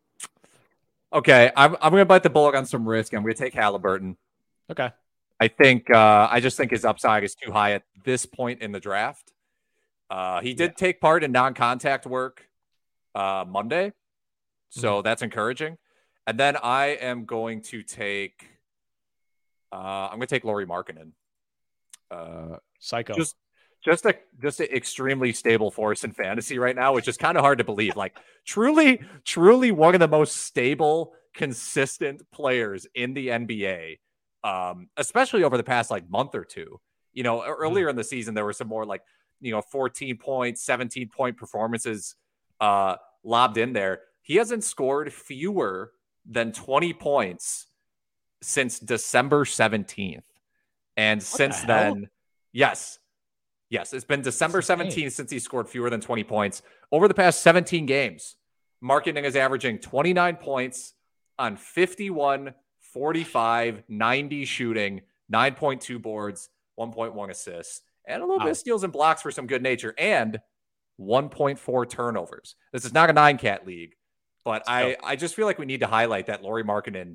I'm going to bite the bullet on some risk. I'm going to take Halliburton. Okay. I just think his upside is too high at this point in the draft. He did take part in non-contact work Monday, so that's encouraging. And then I am going to take Lauri Markkanen. Psycho. Just an extremely stable force in fantasy right now, which is kind of hard to believe. Like truly one of the most stable, consistent players in the NBA, especially over the past like month or two. Earlier in the season, there were some more like, 14 points, 17 point performances lobbed in there. He hasn't scored fewer than 20 points since December 17th. And since then, yes, it's been December 17th since he scored fewer than 20 points. Over the past 17 games, Markkanen is averaging 29 points on 51, 45, 90 shooting, 9.2 boards, 1.1 assists, and a little bit of steals and blocks for some good nature, and 1.4 turnovers. This is not a 9-cat league, but I just feel like we need to highlight that Lauri Markkanen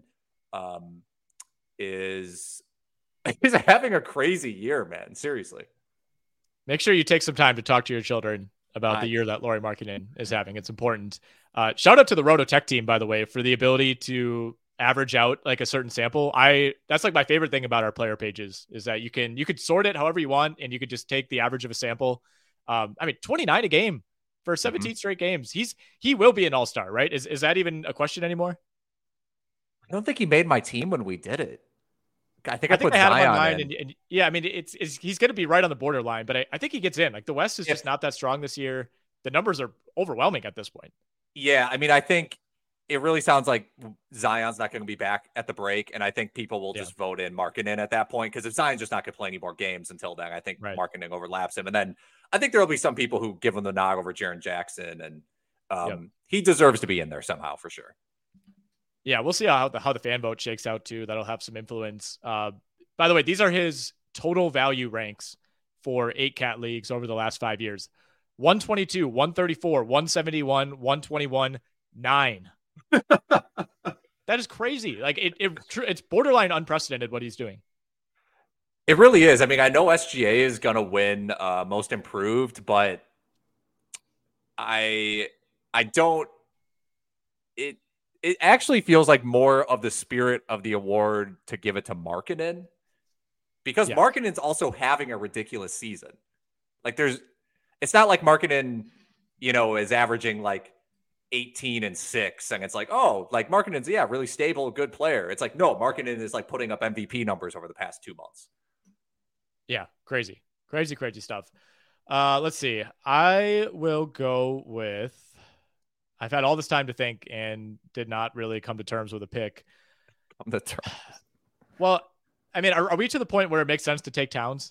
is having a crazy year, man. Seriously. Make sure you take some time to talk to your children about the year that Lauri Markkanen is having. It's important. Shout out to the Rototech team, by the way, for the ability to average out like a certain sample. That's like my favorite thing about our player pages is that you could sort it however you want, and you could just take the average of a sample. 29 a game for 17 straight games. He will be an all-star, right? Is that even a question anymore? I don't think he made my team when we did it. I think I had him on mine, and yeah, he's going to be right on the borderline, but I think he gets in. Like the West is just not that strong this year. The numbers are overwhelming at this point. Yeah, I think it really sounds like Zion's not going to be back at the break, and I think people will just vote in Markkanen at that point because if Zion's just not going to play any more games until then, I think Markkanen overlaps him, and then I think there will be some people who give him the nod over Jaren Jackson, and he deserves to be in there somehow for sure. Yeah, we'll see how the fan vote shakes out too. That'll have some influence. By the way, these are his total value ranks for 8-cat leagues over the last 5 years. 122, 134, 171, 121, 9. That is crazy. Like it's borderline unprecedented what he's doing. It really is. I mean, I know SGA is going to win most improved, but I don't. It actually feels like more of the spirit of the award to give it to Markkanen, because Markkanen's also having a ridiculous season. Like it's not like Markkanen, is averaging like 18 and 6, and it's like, oh, like Markkanen's really stable, good player. It's like, no, Markkanen is like putting up MVP numbers over the past 2 months. Yeah, crazy stuff. Let's see. I will go with. I've had all this time to think and did not really come to terms with a pick. Well, I mean, are we to the point where it makes sense to take Towns?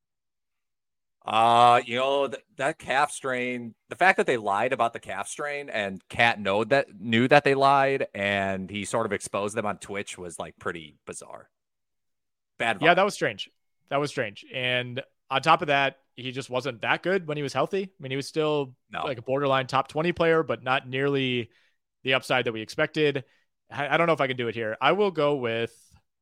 That calf strain, the fact that they lied about the calf strain and Cat knew that they lied, and he sort of exposed them on Twitch was like pretty bizarre. Bad vibe. Yeah, that was strange. And on top of that, he just wasn't that good when he was healthy. I mean, he was still like a borderline top 20 player, but not nearly the upside that we expected. I don't know if I can do it here. I will go with.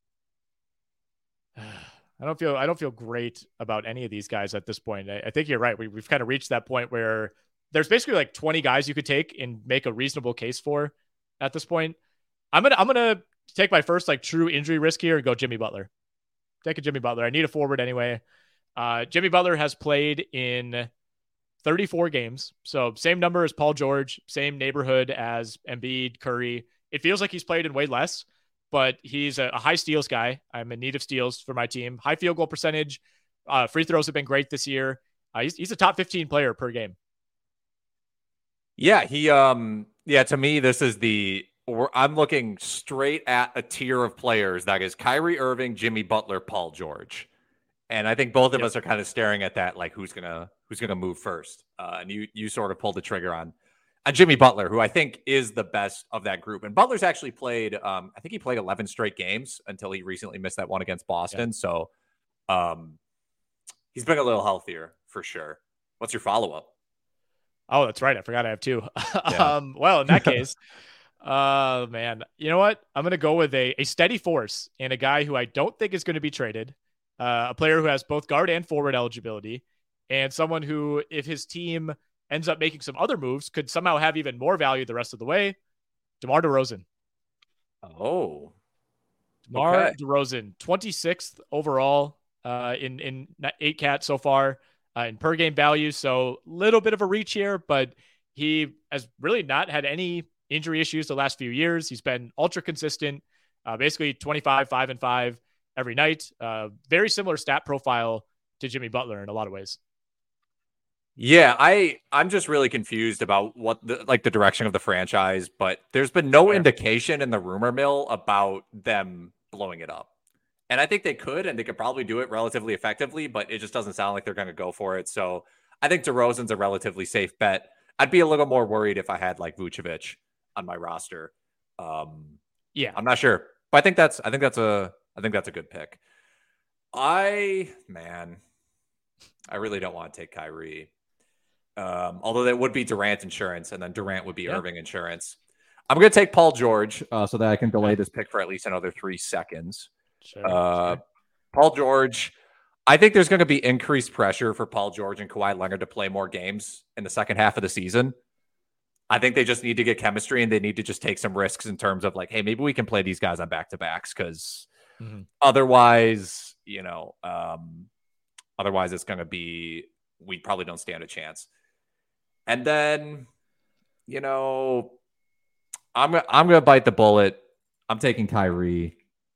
I don't feel great about any of these guys at this point. I think you're right. We've kind of reached that point where there's basically like 20 guys you could take and make a reasonable case for at this point. I'm gonna take my first like true injury risk here and go Jimmy Butler. Take a Jimmy Butler. I need a forward anyway. Jimmy Butler has played in 34 games. So same number as Paul George, same neighborhood as Embiid, Curry. It feels like he's played in way less, but he's a high steals guy. I'm in need of steals for my team. High field goal percentage. Free throws have been great this year. He's a top 15 player per game. Yeah, to me, this is I'm looking straight at a tier of players that is Kyrie Irving, Jimmy Butler, Paul George. And I think both of us are kind of staring at that, like who's gonna move first. And you sort of pulled the trigger on Jimmy Butler, who I think is the best of that group. And Butler's actually played, I think he played 11 straight games until he recently missed that one against Boston. Yeah. So he's been a little healthier for sure. What's your follow-up? Oh, that's right. I forgot I have two. Yeah. Well, in that case, man, you know what? I'm going to go with a steady force and a guy who I don't think is going to be traded. A player who has both guard and forward eligibility, and someone who, if his team ends up making some other moves, could somehow have even more value the rest of the way. DeMar DeRozan. Oh, DeMar DeRozan, 26th overall in 8-cat so far in per game value. So little bit of a reach here, but he has really not had any injury issues the last few years. He's been ultra consistent, basically 25, 5 and 5 every night. Very similar stat profile to Jimmy Butler in a lot of ways. Yeah, I'm just really confused about what the direction of the franchise, but there's been no indication in the rumor mill about them blowing it up. And I think they could, and they could probably do it relatively effectively, but it just doesn't sound like they're going to go for it. So I think DeRozan's a relatively safe bet. I'd be a little more worried if I had like Vucevic on my roster. Yeah, I'm not sure, but I think that's a good pick. I really don't want to take Kyrie. Although that would be Durant insurance, and then Durant would be Irving insurance. I'm going to take Paul George so that I can delay this pick for at least another 3 seconds. Sure. Paul George, I think there's going to be increased pressure for Paul George and Kawhi Leonard to play more games in the second half of the season. I think they just need to get chemistry, and they need to just take some risks in terms of like, hey, maybe we can play these guys on back-to-backs because otherwise, otherwise it's going to be, we probably don't stand a chance. And then, I'm going to bite the bullet. I'm taking Kyrie.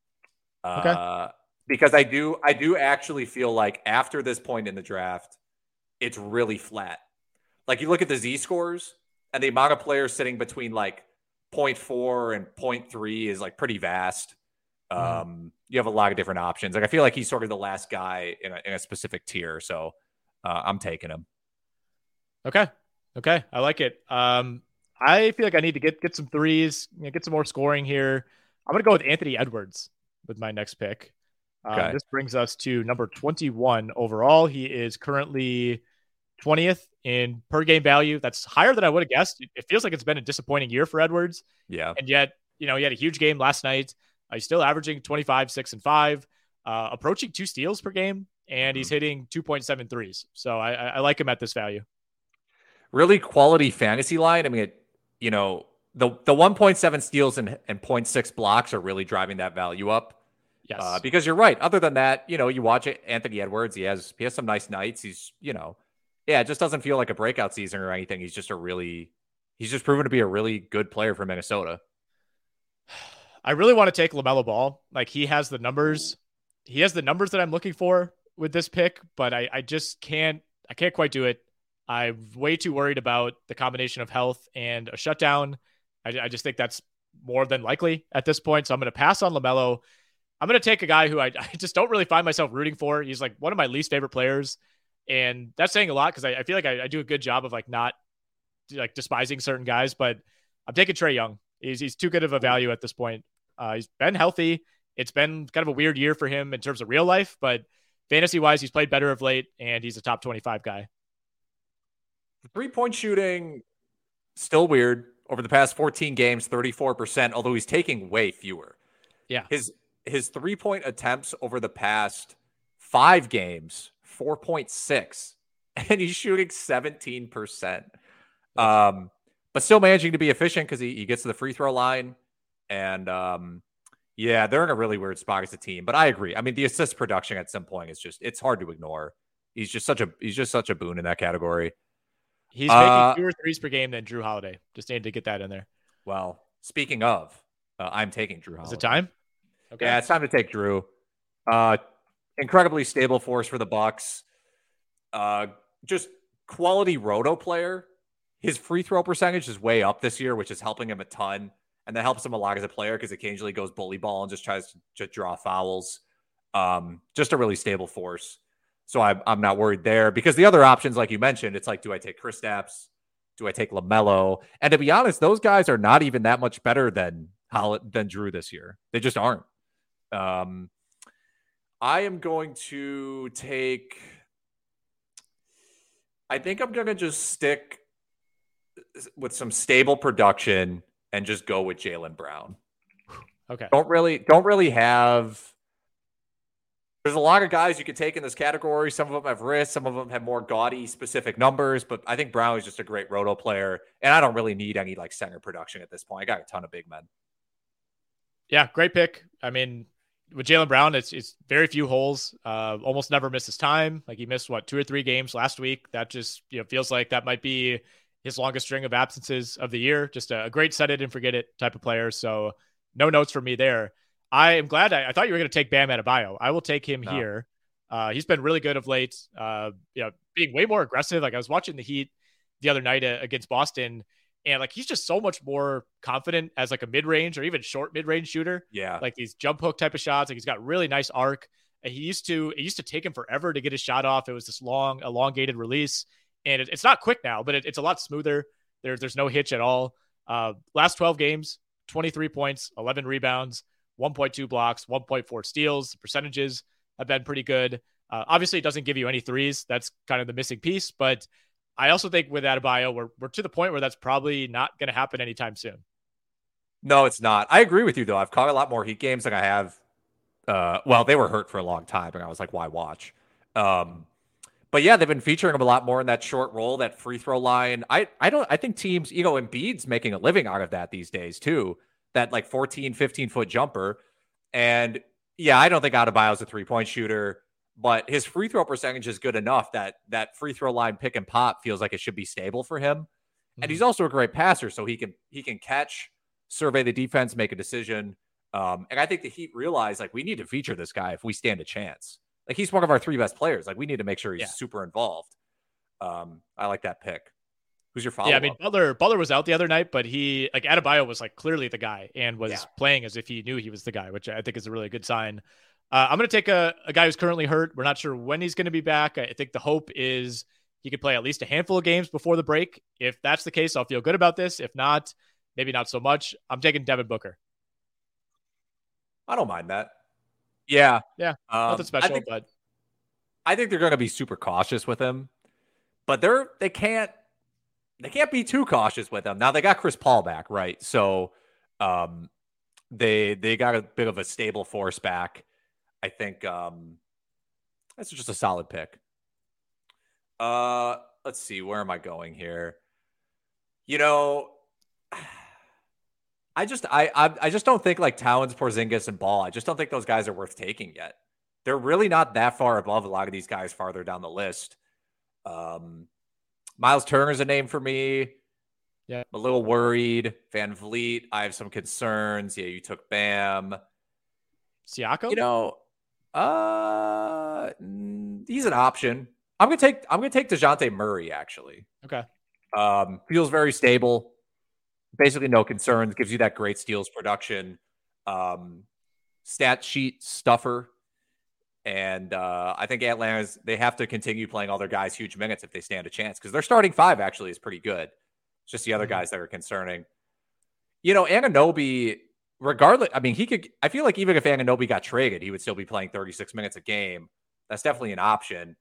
Because I do actually feel like after this point in the draft, it's really flat. Like you look at the Z scores and the amount of players sitting between like 0.4 and 0.3 is like pretty vast. You have a lot of different options. Like I feel like he's sort of the last guy in a specific tier. So I'm taking him. Okay. I like it. I feel like I need to get some threes, get some more scoring here. I'm going to go with Anthony Edwards with my next pick. This brings us to number 21 overall. He is currently 20th in per game value. That's higher than I would have guessed. It feels like it's been a disappointing year for Edwards. Yeah. And yet, he had a huge game last night. He's still averaging 25, 6 and 5, approaching 2 steals per game, and he's hitting 2.7 threes. So I like him at this value. Really quality fantasy line. I mean, the 1.7 steals and 0.6 blocks are really driving that value up. Yes. Because you're right. Other than that, you watch it, Anthony Edwards, he has some nice nights. He's, it just doesn't feel like a breakout season or anything. He's just proven to be a really good player for Minnesota. I really want to take LaMelo Ball. Like, he has the numbers. He has the numbers that I'm looking for with this pick, but I just can't quite do it. I'm way too worried about the combination of health and a shutdown. I just think that's more than likely at this point. So I'm going to pass on LaMelo. I'm going to take a guy who I just don't really find myself rooting for. He's like one of my least favorite players. And that's saying a lot because I feel like I do a good job of like not like despising certain guys, but I'm taking Trae Young. He's too good of a value at this point. He's been healthy. It's been kind of a weird year for him in terms of real life, but fantasy wise, he's played better of late and he's a top 25 guy. 3-point shooting, still weird. Over the past 14 games, 34%, although he's taking way fewer. Yeah. His 3-point attempts over the past 5 games, 4.6, and he's shooting 17%. But still managing to be efficient because he gets to the free throw line. And they're in a really weird spot as a team. But I agree. I mean, the assist production at some point is it's hard to ignore. He's just such a boon in that category. He's making fewer threes per game than Drew Holiday. Just needed to get that in there. Well, speaking of, I'm taking Drew Holiday. Is it time? Okay. Yeah, it's time to take Drew. Incredibly stable force for the Bucks. Just quality roto player. His free throw percentage is way up this year, which is helping him a ton. And that helps him a lot as a player because occasionally goes bully ball and just tries to draw fouls. Just a really stable force. So I'm not worried there because the other options, like you mentioned, it's like, do I take Kristaps? Do I take LaMelo? And to be honest, those guys are not even that much better than Drew this year. They just aren't. I am going to take. I think I'm going to just stick with some stable production and just go with Jaylen Brown. Okay. Don't really have. There's a lot of guys you could take in this category. Some of them have risks. Some of them have more gaudy specific numbers. But I think Brown is just a great roto player. And I don't really need any like center production at this point. I got a ton of big men. Yeah, great pick. I mean, with Jaylen Brown, it's very few holes. Almost never misses time. Like he missed 2 or 3 games last week. That just feels like that might be his longest string of absences of the year. Just a great set it and forget it type of player. So no notes for me there. I am glad. I thought you were going to take Bam Adebayo. I will take him here. He's been really good of late. Being way more aggressive. Like I was watching the Heat the other night against Boston, and like he's just so much more confident as like a mid-range or even short mid-range shooter. Yeah, like these jump hook type of shots. Like he's got really nice arc. And it used to take him forever to get his shot off. It was this long, elongated release, and it's not quick now, but it's a lot smoother. There's no hitch at all. Last 12 games, 23 points, 11 rebounds. 1.2 blocks, 1.4 steals. The percentages have been pretty good. Obviously, it doesn't give you any threes. That's kind of the missing piece. But I also think with Adebayo, we're to the point where that's probably not going to happen anytime soon. No, it's not. I agree with you, though. I've caught a lot more Heat games than I have. They were hurt for a long time, and I was like, why watch? But yeah, they've been featuring him a lot more in that short role, that free throw line. I think teams, Embiid's making a living out of that these days, too. That like 14, 15-foot jumper. And yeah, I don't think Adebayo's a 3-point shooter, but his free throw percentage is good enough that free throw line pick and pop feels like it should be stable for him. Mm-hmm. And he's also a great passer, so he can catch, survey the defense, make a decision. And I think the Heat realize like we need to feature this guy if we stand a chance. Like he's one of our 3 best players. Like we need to make sure he's super involved. I like that pick. Who's your follow-up? Yeah, I mean, Butler was out the other night, but Adebayo was like clearly the guy and was playing as if he knew he was the guy, which I think is a really good sign. I'm going to take a guy who's currently hurt. We're not sure when he's going to be back. I think the hope is he could play at least a handful of games before the break. If that's the case, I'll feel good about this. If not, maybe not so much. I'm taking Devin Booker. I don't mind that. Yeah. Yeah. Nothing special, but I think they're going to be super cautious with him, but they can't be too cautious with him. Now they got Chris Paul back, right? So They got a bit of a stable force back. I think that's just a solid pick. Let's see, where am I going here? I just don't think like Towns, Porzingis, and Ball. I just don't think those guys are worth taking yet. They're really not that far above a lot of these guys farther down the list. Miles Turner's a name for me. Yeah, I'm a little worried. Van Vliet, I have some concerns. Yeah, you took Bam. Siakam. He's an option. I'm gonna take DeJounte Murray actually. Okay. Feels very stable. Basically no concerns. Gives you that great steals production. Stat sheet stuffer. And I think Atlanta's, they have to continue playing all their guys huge minutes if they stand a chance, because their starting five actually is pretty good. It's just the other guys that are concerning. Anunoby, regardless, I mean, I feel like even if Anunoby got traded, he would still be playing 36 minutes a game. That's definitely an option.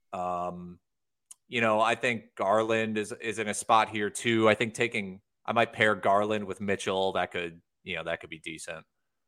I think Garland is in a spot here too. I think I might pair Garland with Mitchell. That could be decent.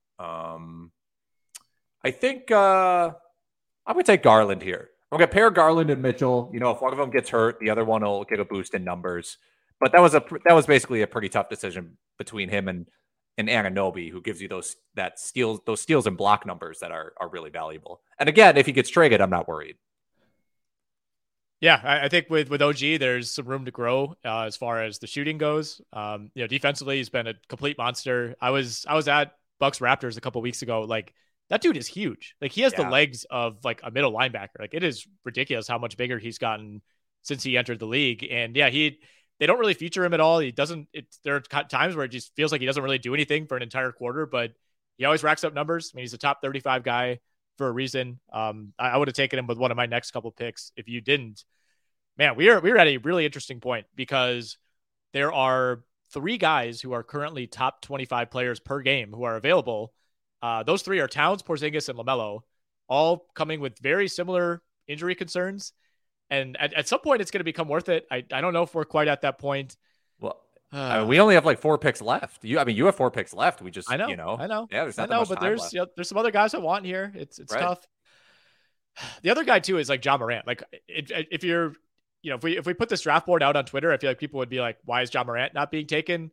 I think I'm going to take Garland here. I'm going to pair Garland and Mitchell. If one of them gets hurt, the other one will get a boost in numbers. But that was basically a pretty tough decision between him and Anunoby, who gives you those steals and block numbers that are really valuable. And again, if he gets traded, I'm not worried. Yeah, I think with OG, there's some room to grow as far as the shooting goes. Defensively, he's been a complete monster. I was at Bucks Raptors a couple weeks ago. Like, that dude is huge. Like, he has the legs of like a middle linebacker. Like, it is ridiculous how much bigger he's gotten since he entered the league. And yeah, they don't really feature him at all. There are times where it just feels like he doesn't really do anything for an entire quarter, but he always racks up numbers. I mean, he's a top 35 guy for a reason. I would have taken him with one of my next couple picks if you didn't. Man, we're at a really interesting point, because there are 3 guys who are currently top 25 players per game who are available. Those 3 are Towns, Porzingis, and LaMelo, all coming with very similar injury concerns. And at some point, it's going to become worth it. I don't know if we're quite at that point. Well, we only have like 4 picks left. You have 4 picks left. We just, I know. Yeah, there's not that much but time there's left. There's some other guys I want here. It's right. Tough. The other guy too is like Ja Morant. Like, if you're, if we put this draft board out on Twitter, I feel like people would be like, why is Ja Morant not being taken?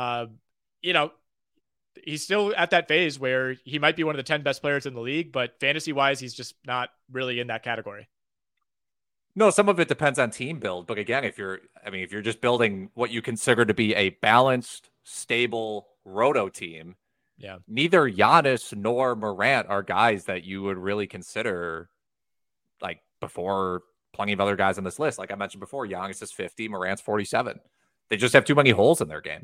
He's still at that phase where he might be one of the 10 best players in the league, but fantasy wise, he's just not really in that category. No, some of it depends on team build. But again, if you're just building what you consider to be a balanced, stable roto team, neither Giannis nor Morant are guys that you would really consider like before plenty of other guys on this list. Like I mentioned before, Giannis is 50, Morant's 47. They just have too many holes in their game.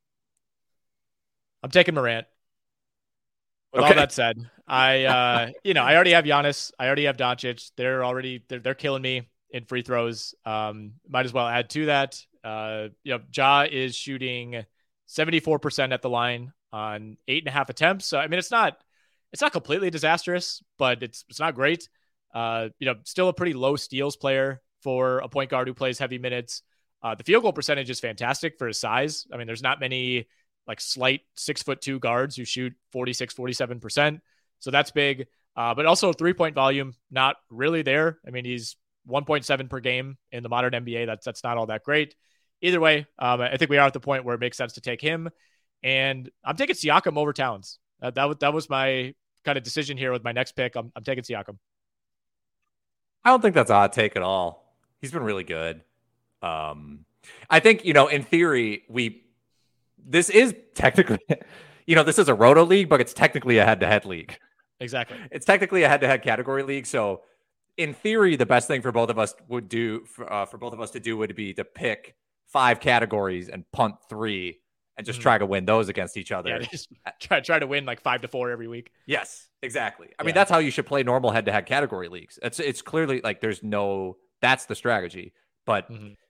I'm taking Morant. With all that said, I already have Giannis. I already have Doncic. They're killing me in free throws. Might as well add to that. Ja is shooting 74% at the line on 8.5 attempts. So, I mean, it's not completely disastrous, but it's not great. Still a pretty low steals player for a point guard who plays heavy minutes. The field goal percentage is fantastic for his size. I mean, there's not many like slight 6'2" guards who shoot 46, 47%. So that's big. But also 3-point volume, not really there. I mean, he's 1.7 per game in the modern NBA. That's not all that great. Either way, I think we are at the point where it makes sense to take him. And I'm taking Siakam over Towns. That was my kind of decision here with my next pick. I'm taking Siakam. I don't think that's an odd take at all. He's been really good. I think, in theory, this is technically, this is a roto league, but it's technically a head-to-head league. Exactly. It's technically a head-to-head category league. So in theory, the best thing for both of us would do would be to pick 5 categories and punt 3 and just try to win those against each other. Yeah, just try to win like 5-4 every week. Yes, exactly. I mean, that's how you should play normal head-to-head category leagues. It's clearly like that's the strategy. But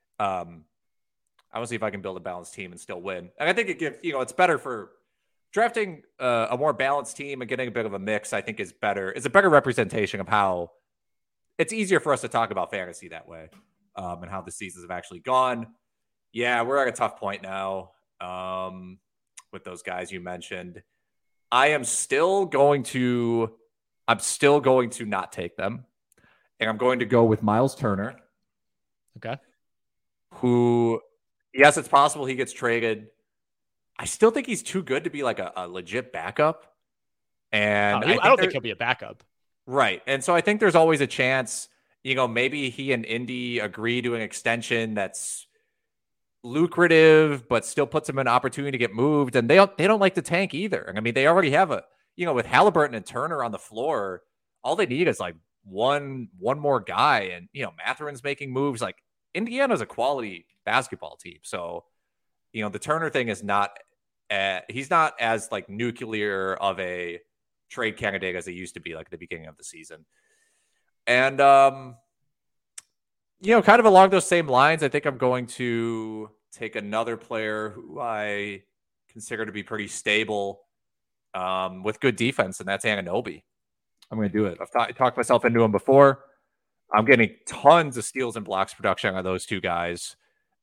I want to see if I can build a balanced team and still win. And I think it gives, it's better for drafting a more balanced team and getting a bit of a mix. I think is better. It's a better representation of how it's easier for us to talk about fantasy that way, and how the seasons have actually gone. Yeah, we're at a tough point now with those guys you mentioned. I'm still going to not take them. And I'm going to go with Miles Turner. Okay. Who, yes, it's possible he gets traded. I still think he's too good to be like a legit backup. And I don't think he'll be a backup. Right. And so I think there's always a chance, maybe he and Indy agree to an extension that's lucrative, but still puts him in an opportunity to get moved. And they don't like to tank either. I mean, they already have with Halliburton and Turner on the floor, all they need is like one more guy. And, Mathurin's making moves. Like, Indiana's a quality basketball team. So, the Turner thing is he's not as like nuclear of a trade candidate as it used to be like at the beginning of the season. And, kind of along those same lines, I think I'm going to take another player who I consider to be pretty stable with good defense, and that's Anunoby. I'm going to do it. I've talked myself into him before. I'm getting tons of steals and blocks production on those two guys.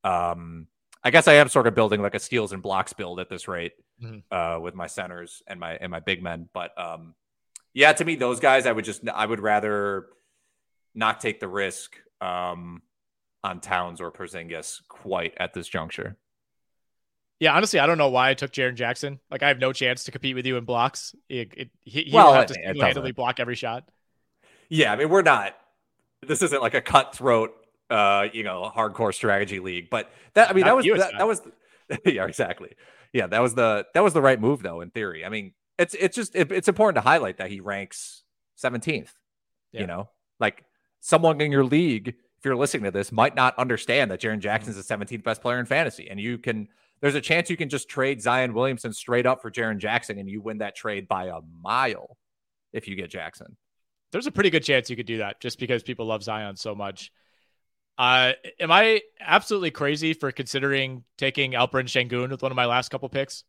I guess I am sort of building like a steals and blocks build at this rate with my centers and my big men. But to me, those guys, I would rather not take the risk on Towns or Porzingis quite at this juncture. Yeah, honestly, I don't know why I took Jaren Jackson. Like, I have no chance to compete with you in blocks. He'll have to single-handedly block every shot. Yeah, I mean, this isn't like a cutthroat, hardcore strategy league. But that was yeah, exactly. Yeah, that was the right move though, in theory. I mean, it's important to highlight that he ranks 17th. Yeah. Like, someone in your league, if you're listening to this, might not understand that Jaren Jackson's the 17th best player in fantasy. And there's a chance you can just trade Zion Williamson straight up for Jaren Jackson and you win that trade by a mile if you get Jackson. There's a pretty good chance you could do that just because people love Zion so much. Am I absolutely crazy for considering taking Alperen Sengun with one of my last couple picks?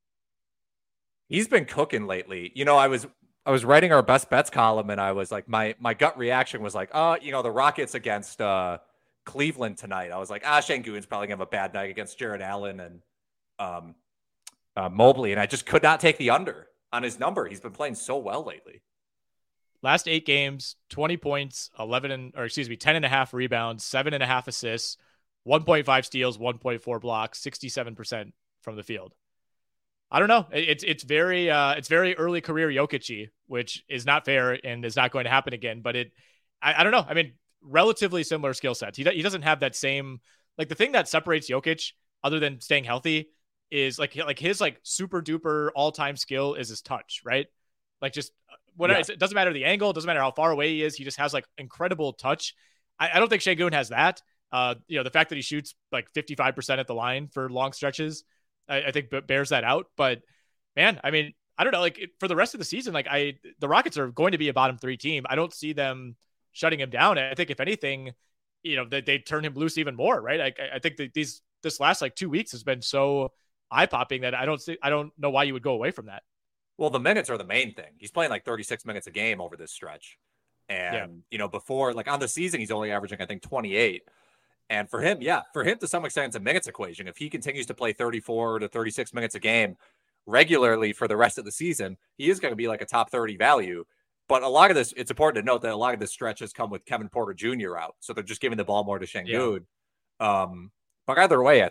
He's been cooking lately. I was writing our best bets column and I was like, my gut reaction was like, the Rockets against Cleveland tonight. I was like, Sengun's probably gonna have a bad night against Jared Allen and Mobley. And I just could not take the under on his number. He's been playing so well lately. Last 8 games, 20 points, 10.5 rebounds, 7.5 assists, 1.5 steals, 1.4 blocks, 67% from the field. I don't know. It's very early career Jokic-y, which is not fair and is not going to happen again. But I don't know. I mean, relatively similar skill sets. He doesn't have that same, like, the thing that separates Jokic other than staying healthy is like his like super duper all time skill is his touch, right? Like, just it doesn't matter the angle, it doesn't matter how far away he is. He just has like incredible touch. I don't think Sengun has that. The fact that he shoots like 55% at the line for long stretches, I think bears that out. But man, I mean, I don't know. Like, for the rest of the season, like the Rockets are going to be a bottom 3 team. I don't see them shutting him down. I think if anything, they turn him loose even more, right? I think that this last like 2 weeks has been so eye popping that I don't know why you would go away from that. Well, the minutes are the main thing. He's playing like 36 minutes a game over this stretch. And, before, like, on the season, he's only averaging, I think, 28. And for him, to some extent, it's a minutes equation. If he continues to play 34 to 36 minutes a game regularly for the rest of the season, he is going to be like a top 30 value. But a lot of this, it's important to note that a lot of this stretch has come with Kevin Porter Jr. out. So they're just giving the ball more to Sengun. Yeah. But either way,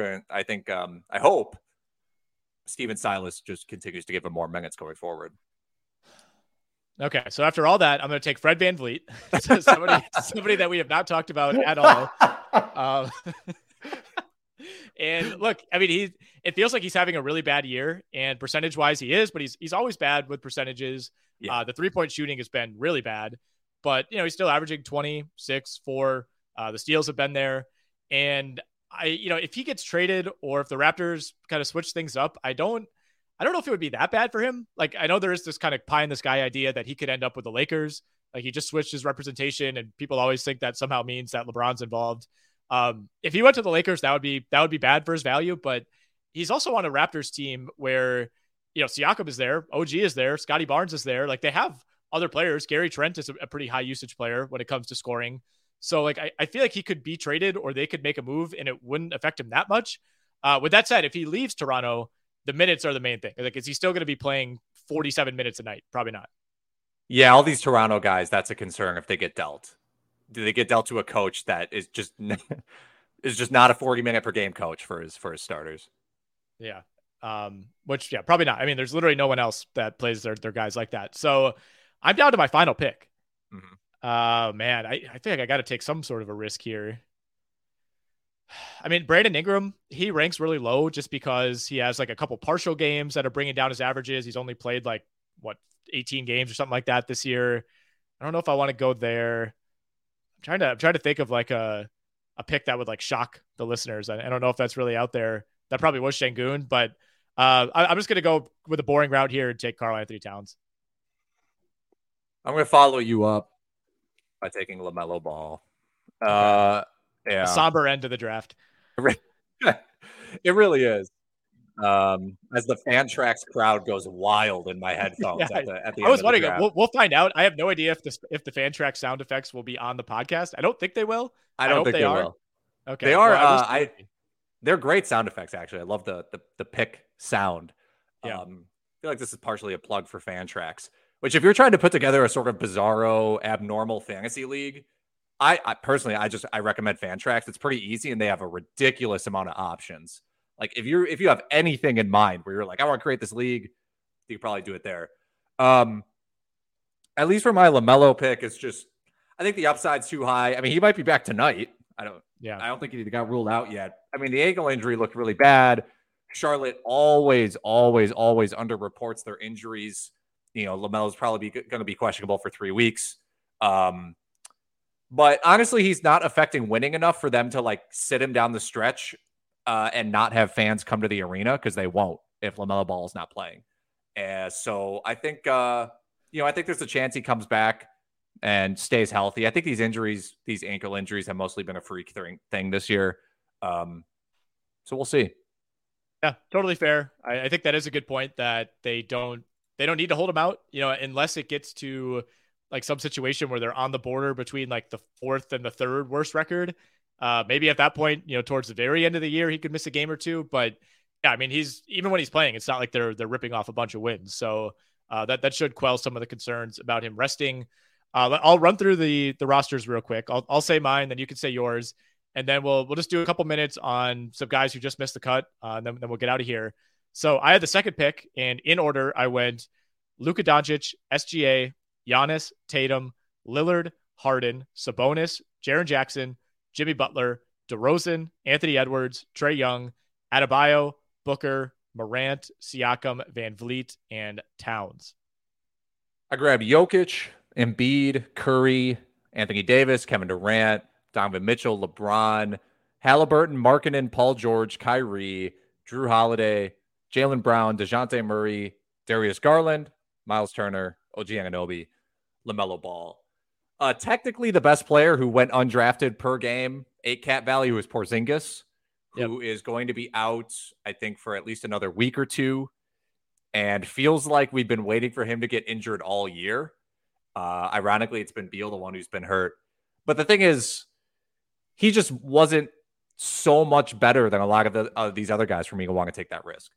I hope Steven Silas just continues to give him more minutes going forward. Okay, so after all that, I'm going to take Fred VanVleet, somebody that we have not talked about at all. And look, I mean, it feels like he's having a really bad year, and percentage-wise he is, but he's always bad with percentages. Yeah. The 3-point shooting has been really bad, but he's still averaging 26, 4. The steals have been there, and if he gets traded or if the Raptors kind of switch things up, I don't know if it would be that bad for him. Like, I know there is this kind of pie in the sky idea that he could end up with the Lakers. Like, he just switched his representation, and people always think that somehow means that LeBron's involved. If he went to the Lakers, that would be bad for his value, but he's also on a Raptors team where, Siakam is there, OG is there, Scotty Barnes is there. Like, they have other players. Gary Trent is a pretty high usage player when it comes to scoring. So, like, I feel like he could be traded or they could make a move and it wouldn't affect him that much. With that said, if he leaves Toronto, the minutes are the main thing. Like, is he still going to be playing 47 minutes a night. Probably not. Yeah, all these Toronto guys, that's a concern if they get dealt. Do they get dealt to a coach that is just not a 40-minute per game coach for his starters? Yeah. Which, yeah, probably not. I mean, there's literally no one else that plays their guys like that. So I'm down to my final pick. Man, I think I got to take some sort of a risk here. I mean, Brandon Ingram, he ranks really low just because he has like a couple partial games that are bringing down his averages. He's only played 18 games or something like that this year. I don't know if I want to go there. I'm trying to think of like a pick that would like shock the listeners. I don't know if that's really out there. That probably was Şengün, but I'm just going to go with a boring route here and take Karl-Anthony Towns. I'm going to follow you up by taking LaMelo Ball. Yeah. A somber end to the draft. It really is. As the Fantrax crowd goes wild in my headphones at the end. I was wondering. We'll find out. I have no idea if the Fantrax sound effects will be on the podcast. I don't think they will. I don't think they will. Okay, they are. Well, they're great sound effects. Actually, I love the pick sound. Yeah. I feel like this is partially a plug for Fantrax. Which, if you're trying to put together a sort of bizarro, abnormal fantasy league, I personally I recommend Fantrax. It's pretty easy, and they have a ridiculous amount of options. Like if you have anything in mind where you're like, I want to create this league, you can probably do it there. At least for my LaMelo pick, it's just I think the upside's too high. I mean, he might be back tonight. I don't think he got ruled out yet. I mean, the ankle injury looked really bad. Charlotte always underreports their injuries. You know, LaMelo's probably going to be questionable for 3 weeks. But honestly, he's not affecting winning enough for them to like sit him down the stretch and not have fans come to the arena, because they won't if LaMelo Ball is not playing. So I think, I think there's a chance he comes back and stays healthy. I think these ankle injuries have mostly been a freak thing this year. So we'll see. Yeah, totally fair. I think that is a good point, that they don't need to hold him out, unless it gets to like some situation where they're on the border between like the 4th and the 3rd worst record. Maybe at that point, towards the very end of the year, he could miss a game or two. But yeah, I mean, even when he's playing, it's not like they're ripping off a bunch of wins. So that should quell some of the concerns about him resting. I'll run through the rosters real quick. I'll say mine, then you can say yours, and then we'll just do a couple minutes on some guys who just missed the cut. And then we'll get out of here. So I had the second pick, and in order I went Luka Doncic, SGA, Giannis, Tatum, Lillard, Harden, Sabonis, Jaren Jackson, Jimmy Butler, DeRozan, Anthony Edwards, Trae Young, Adebayo, Booker, Morant, Siakam, Van Vliet, and Towns. I grabbed Jokic, Embiid, Curry, Anthony Davis, Kevin Durant, Donovan Mitchell, LeBron, Halliburton, Markkanen, Paul George, Kyrie, Drew Holiday, Jaylen Brown, DeJounte Murray, Darius Garland, Miles Turner, OG Anunoby, LaMelo Ball. Technically, the best player who went undrafted per game, 8 cap value, is Porzingis, who is going to be out, I think, for at least another week or two, and feels like we've been waiting for him to get injured all year. Ironically, it's been Beal, the one who's been hurt. But the thing is, he just wasn't so much better than a lot of these other guys for me to want to take that risk.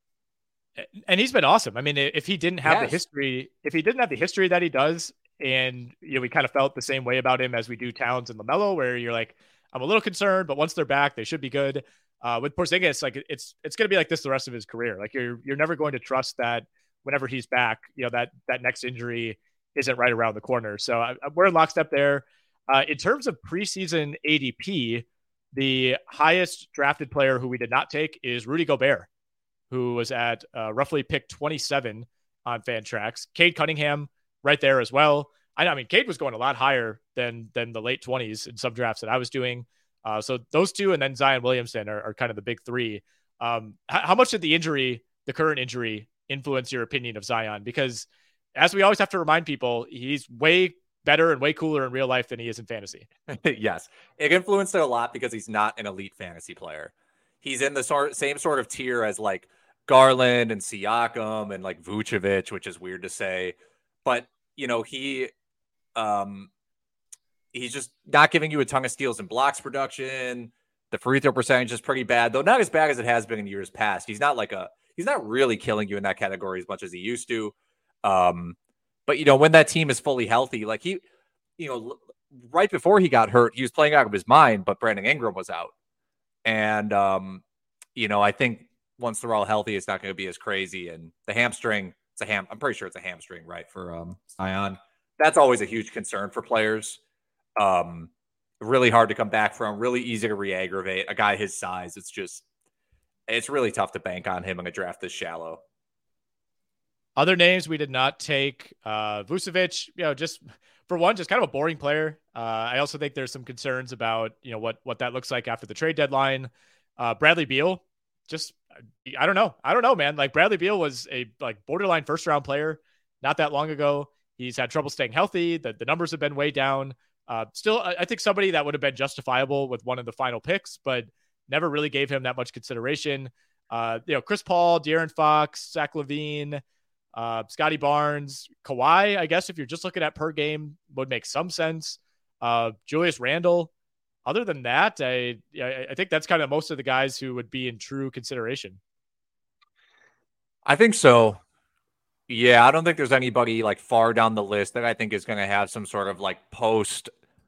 And he's been awesome. I mean, if he didn't have the history that he does, and we kind of felt the same way about him as we do Towns and LaMelo, where you're like, I'm a little concerned, but once they're back, they should be good. With Porzingis, like it's going to be like this the rest of his career. Like you're never going to trust that whenever he's back, that next injury isn't right around the corner. So we're in lockstep there. In terms of preseason ADP, the highest drafted player who we did not take is Rudy Gobert, who was at roughly pick 27 on Fantrax. Cade Cunningham right there as well. I mean, Cade was going a lot higher than the late 20s in some drafts that I was doing. So those two, and then Zion Williamson are kind of the big three. How much did the current injury, influence your opinion of Zion? Because as we always have to remind people, he's way better and way cooler in real life than he is in fantasy. Yes, it influenced it a lot because he's not an elite fantasy player. He's in the same sort of tier as like Garland and Siakam and like Vucevic, which is weird to say, but he's just not giving you a ton of steals and blocks production. The free throw percentage is pretty bad, though not as bad as it has been in years past. He's not he's not really killing you in that category as much as he used to. But, you know, when that team is fully healthy, like he, you know, right before he got hurt, he was playing out of his mind, but Brandon Ingram was out. And, you know, I think once they're all healthy, it's not going to be as crazy. And the hamstring, I'm pretty sure it's a hamstring, right, for Zion. That's always a huge concern for players. Really hard to come back from, really easy to re-aggravate. A guy his size, it's really tough to bank on him in a draft this shallow. Other names we did not take, Vucevic, you know, just for one, just kind of a boring player. I also think there's some concerns about, you know, what that looks like after the trade deadline. Bradley Beal, just, I don't know, man. Like Bradley Beal was a borderline first round player not that long ago. He's had trouble staying healthy. The numbers have been way down. Still, I think somebody that would have been justifiable with one of the final picks, but never really gave him that much consideration. You know, Chris Paul, De'Aaron Fox, Zach LaVine, Scotty Barnes, Kawhi, I guess if you're just looking at per game, would make some sense. Julius Randle. Other than that, I think that's kind of most of the guys who would be in true consideration. I think so. Yeah, I don't think there's anybody like far down the list that I think is going to have some sort of like post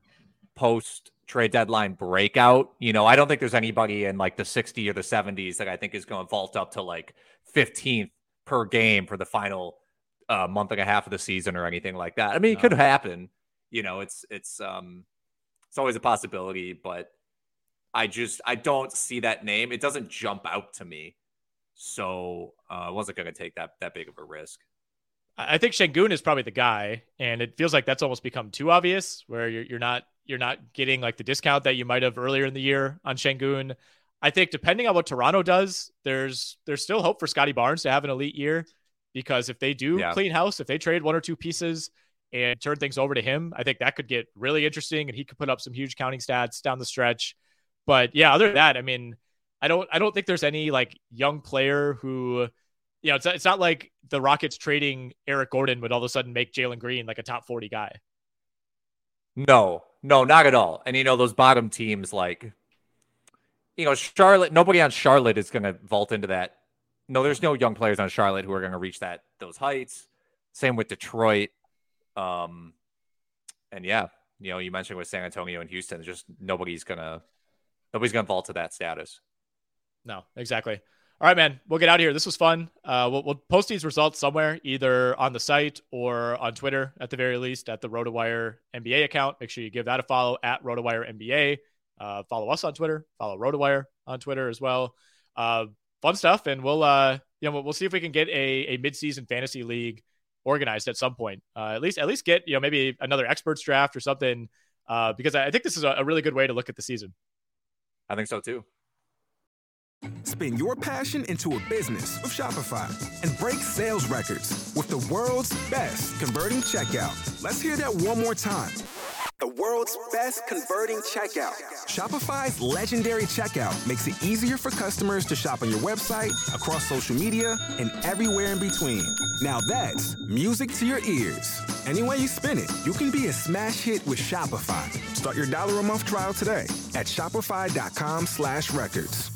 trade deadline breakout. You know, I don't think there's anybody in like the 60 or the 70s that I think is going to vault up to like 15th per game for the final month and a half of the season or anything like that. I mean, it could happen. You know, it's always a possibility, but I don't see that name. It doesn't jump out to me. So I wasn't going to take that big of a risk. I think Şengün is probably the guy, and it feels like that's almost become too obvious where you're not getting like the discount that you might have earlier in the year on Şengün. I think depending on what Toronto does, there's still hope for Scotty Barnes to have an elite year, because if they do clean house, if they trade one or two pieces and turn things over to him, I think that could get really interesting and he could put up some huge counting stats down the stretch. But yeah, other than that, I mean, I don't think there's any like young player who, you know, it's not like the Rockets trading Eric Gordon would all of a sudden make Jalen Green like a top 40 guy. No, not at all. And, you know, those bottom teams like, you know, Charlotte, nobody on Charlotte is going to vault into that. No, there's no young players on Charlotte who are going to reach those heights. Same with Detroit. And yeah, you know, you mentioned with San Antonio and Houston, just nobody's going to vault to that status. No, exactly. All right, man, we'll get out of here. This was fun. We'll post these results somewhere, either on the site or on Twitter, at the very least, at the RotoWire NBA account. Make sure you give that a follow at RotoWire NBA. Follow us on Twitter. Follow RotoWire on Twitter as well. Fun stuff, and we'll see if we can get a mid-season fantasy league organized at some point. At least get, you know, maybe another experts draft or something, because I think this is a really good way to look at the season. I think so too. Spin your passion into a business with Shopify and break sales records with the world's best converting checkout. Let's hear that one more time. The world's best converting checkout. Shopify's legendary checkout makes it easier for customers to shop on your website, across social media, and everywhere in between. Now that's music to your ears. Any way you spin it, you can be a smash hit with Shopify. Start your $1 a month trial today at shopify.com/records.